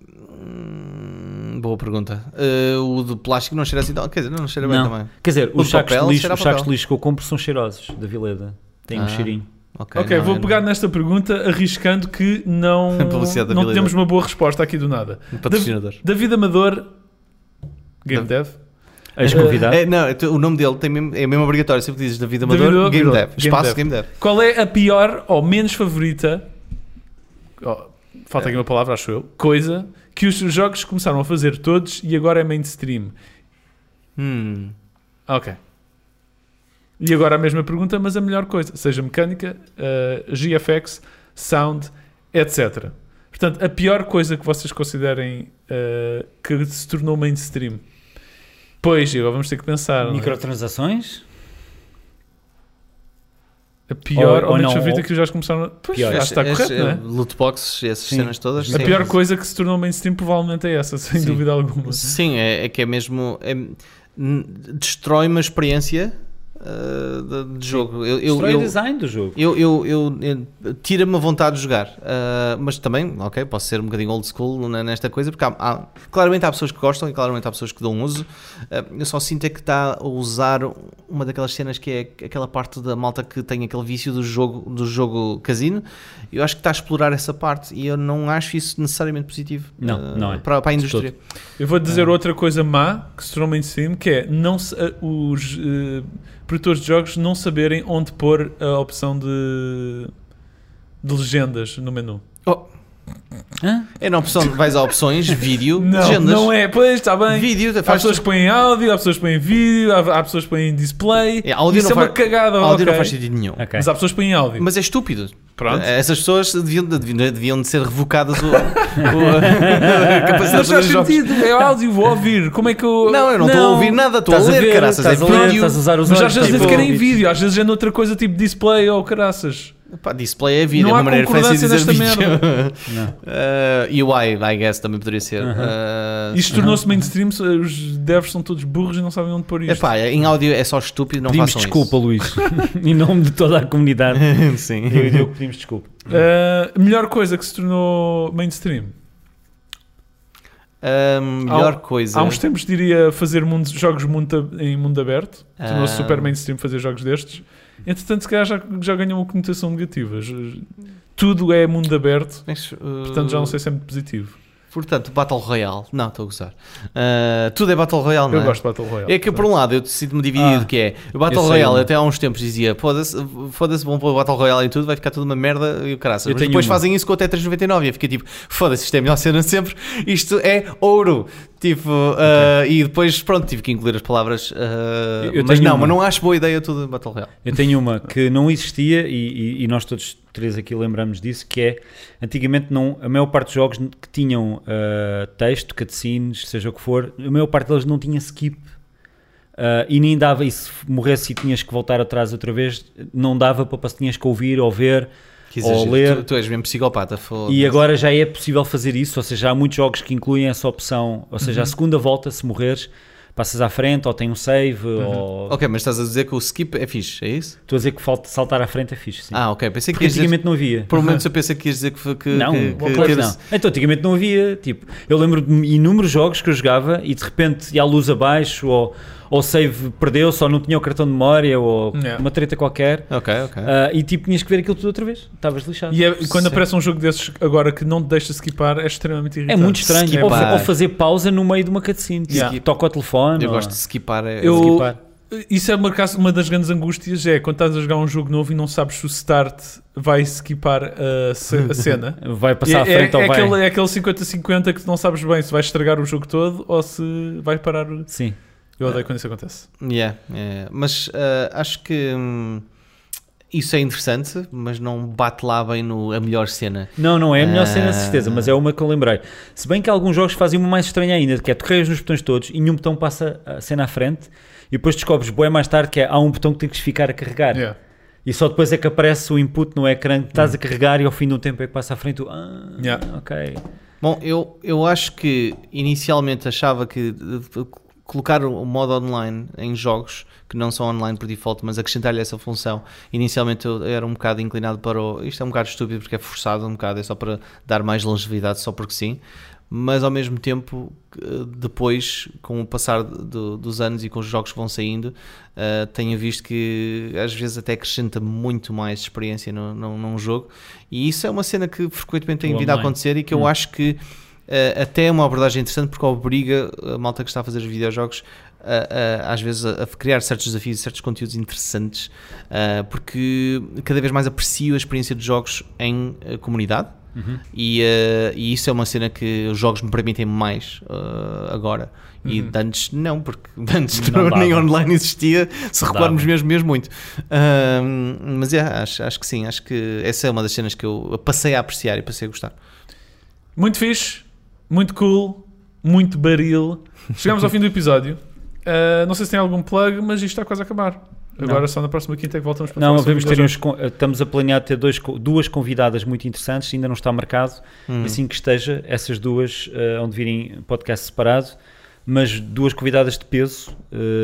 Boa pergunta. O de plástico não cheira assim tão... Quer dizer, não cheira bem também. Quer dizer, os sacos de lixo que eu compro são cheirosos, da Vileda. Tem um cheirinho. Ok, vou pegar nesta pergunta arriscando que não temos uma boa resposta aqui do nada. David Amador, Game Dev. Ex-convidado. O nome dele é mesmo obrigatório. Sempre dizes David Amador, Game Dev. Espaço Game Dev. Qual é a pior ou menos favorita, falta aqui uma palavra, acho eu, coisa que os jogos começaram a fazer todos e agora é mainstream? Ok. E agora a mesma pergunta, mas a melhor coisa, seja mecânica, GFX, sound, etc. Portanto, a pior coisa que vocês considerem que se tornou mainstream. Pois, agora vamos ter que pensar. Microtransações? A pior ou menos favorita que os jogos começaram... Pois, acho que está correto, não é? Loot boxes, essas cenas todas. A pior coisa que se tornou mainstream provavelmente é essa, sem dúvida alguma. Sim, é que é mesmo... destrói uma experiência... de jogo. Destrói o design do jogo. Tira-me a vontade de jogar, mas também, posso ser um bocadinho old school nesta coisa, porque claramente há pessoas que gostam e claramente há pessoas que dão uso. Eu só sinto é que está a usar uma daquelas cenas que é aquela parte da malta que tem aquele vício do jogo casino. Eu acho que está a explorar essa parte e eu não acho isso necessariamente positivo. Não é. Para a indústria. Eu vou dizer outra coisa má que se tornou mainstream, que é os produtores de jogos não saberem onde pôr a opção de legendas no menu. É na opção, vais a opções, vídeo, Não, legendas. não é. Pois, está bem. Vídeo, Há pessoas que põem áudio, há pessoas que põem vídeo, há pessoas que põem display. áudio Isso não é uma faz- cagada. áudio ok. não faz sentido nenhum. Ok. Mas há pessoas que põem áudio. Mas é estúpido. Pronto. Essas pessoas deviam de ser revocadas a capacidade Mas de faz fazer jogos. sentido. É áudio, vou ouvir. Como é que eu... Não, eu não estou a ouvir nada, estou a Estás a ler, ver, caraças. É estás a ler, vídeo. estás a usar os Mas olhos. às vezes nem tipo, sequer é em vídeo. Às vezes é noutra coisa tipo display ou caraças. Pá, display é vídeo, Não é há uma maneira fancy de concordância dizer nesta vídeo. Não. UI, I guess, também poderia ser. Isto tornou-se mainstream. Os devs são todos burros e não sabem onde pôr isto. Epá, em áudio é só estúpido, não Pedimos façam desculpa, Luís. Em nome de toda a comunidade. isso. Sim. Eu e Diogo pedimos desculpa. Melhor coisa que se tornou mainstream. Melhor coisa. Há uns tempos diria fazer jogos em mundo aberto. Tornou-se Ah. super mainstream fazer jogos destes. Entretanto, se calhar já ganhou uma conotação negativa. Tudo é mundo aberto, portanto já não sei se é muito positivo. Portanto, Battle Royale. Não, estou a gozar. Tudo é Battle Royale, não é? Eu gosto de Battle Royale. É que por um lado eu decido-me dividido, que é o Battle eu sei Royale uma. até há uns tempos dizia foda-se, vão pôr o Battle Royale e tudo, vai ficar tudo uma merda e o caraças. Eu Mas tenho depois uma. fazem isso com até 3,99 e eu fiquei tipo, foda-se, isto é a melhor cena de sempre, isto é ouro. Tipo, e depois pronto, tive que incluir as palavras, Eu mas tenho não, uma. mas não acho boa ideia tudo Battle Royale. Eu tenho uma que não existia e nós todos três aqui lembramos disso, que é, antigamente a maior parte dos jogos que tinham texto, cutscenes, seja o que for, a maior parte deles não tinha skip. E nem dava, e se morresse e tinhas que voltar atrás outra vez, não dava para tinhas que ouvir ou ver Que ou exagero. ler. Tu és mesmo psicopata, foda-se. E agora já é possível fazer isso, ou seja, há muitos jogos que incluem essa opção, ou seja, a segunda volta, se morreres, passas à frente, ou tem um save, ou... Ok, mas estás a dizer que o skip é fixe, é isso? Estou a dizer que saltar à frente é fixe, sim. Ah, ok, pensei que Porque ias dizer... antigamente não havia. Por momentos eu pensei que ias dizer que Não, que claro que não. Então, antigamente não havia, tipo, eu lembro de inúmeros jogos que eu jogava e de repente ia a luz abaixo, ou o save perdeu-se, ou não tinha o cartão de memória, ou Yeah. uma treta qualquer, Ok. e tipo, tinhas que ver aquilo tudo outra vez, estavas lixado. E quando Sim. aparece um jogo desses agora que não te deixa skipar, é extremamente É irritante. muito estranho, Skipar. ou fazer pausa no meio de uma cutscene, tipo, Yeah. toca o telefone, Eu ou... gosto de skipar. skipar. Isso é uma das grandes angústias, é quando estás a jogar um jogo novo e não sabes se o start vai skipar a cena. Vai passar à frente ou vai... É aquele 50-50 que tu não sabes bem se vai estragar o jogo todo ou se vai parar. Sim. Eu odeio quando isso acontece. Yeah. Mas acho que isso é interessante, mas não bate lá bem a melhor cena. Não é a melhor cena de certeza, mas é uma que eu lembrei. Se bem que alguns jogos fazem uma mais estranha ainda, que é tu carregas nos botões todos e nenhum botão passa a cena à frente e depois descobres bué mais tarde que há um botão que tens que ficar a carregar. Yeah. E só depois é que aparece o input no ecrã que estás a carregar e ao fim de um tempo é que passa à frente tu, Yeah. ok. Bom, eu acho que inicialmente achava que colocar o modo online em jogos que não são online por default, mas acrescentar-lhe essa função, inicialmente eu era um bocado inclinado para isto é um bocado estúpido porque é forçado um bocado, é só para dar mais longevidade só porque sim, mas ao mesmo tempo depois, com o passar dos anos e com os jogos que vão saindo, tenho visto que às vezes até acrescenta muito mais experiência num jogo, e isso é uma cena que frequentemente tem vindo a acontecer e que eu acho que até é uma abordagem interessante porque obriga a malta que está a fazer os videojogos às vezes a criar certos desafios, certos conteúdos interessantes, porque cada vez mais aprecio a experiência de jogos em comunidade. E isso é uma cena que os jogos me permitem mais agora. E antes não, porque antes nem online existia, se recuarmos mesmo muito. Mas acho que sim, acho que essa é uma das cenas que eu passei a apreciar e passei a gostar. Muito fixe, muito cool, muito baril. Chegamos ao fim do episódio. Não sei se tem algum plug, mas isto está quase a acabar. Agora só na próxima quinta é que voltamos para falar sobre videojogos. estamos a planear ter duas convidadas muito interessantes, ainda não está marcado. Assim que esteja, essas duas hão de virem podcast separado, mas duas convidadas de peso,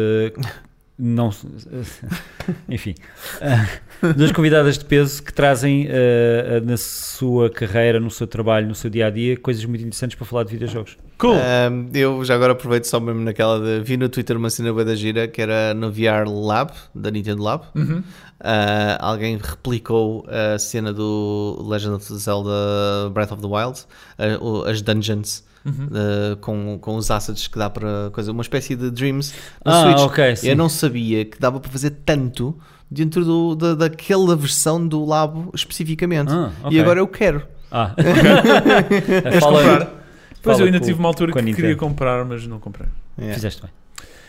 não, enfim, duas convidadas de peso que trazem na sua carreira, no seu trabalho, no seu dia-a-dia, coisas muito interessantes para falar de videojogos. Cool. Eu já agora aproveito só mesmo naquela vi no Twitter uma cena bué da gira que era no VR Lab, da Nintendo Lab. Alguém replicou a cena do Legend of Zelda Breath of the Wild, as dungeons. Com os assets que dá para coisa, uma espécie de Dreams no Switch. Okay, sim. Eu não sabia que dava para fazer tanto dentro daquela versão do Labo especificamente. Okay. E agora eu quero. Queres comprar? Pois eu ainda com- tive uma altura com a que queria Nintendo. comprar, mas não comprei. Yeah. Fizeste bem.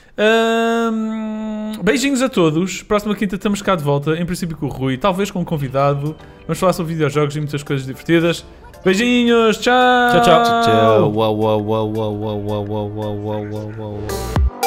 Beijinhos a todos. Próxima quinta estamos cá de volta. Em princípio com o Rui, talvez com um convidado. Vamos falar sobre videojogos e muitas coisas divertidas. Beijinhos, tchau! Tchau, tchau. Tchau. Uau, uau, uau, uau, uau, uau, uau, uau, uau, uau.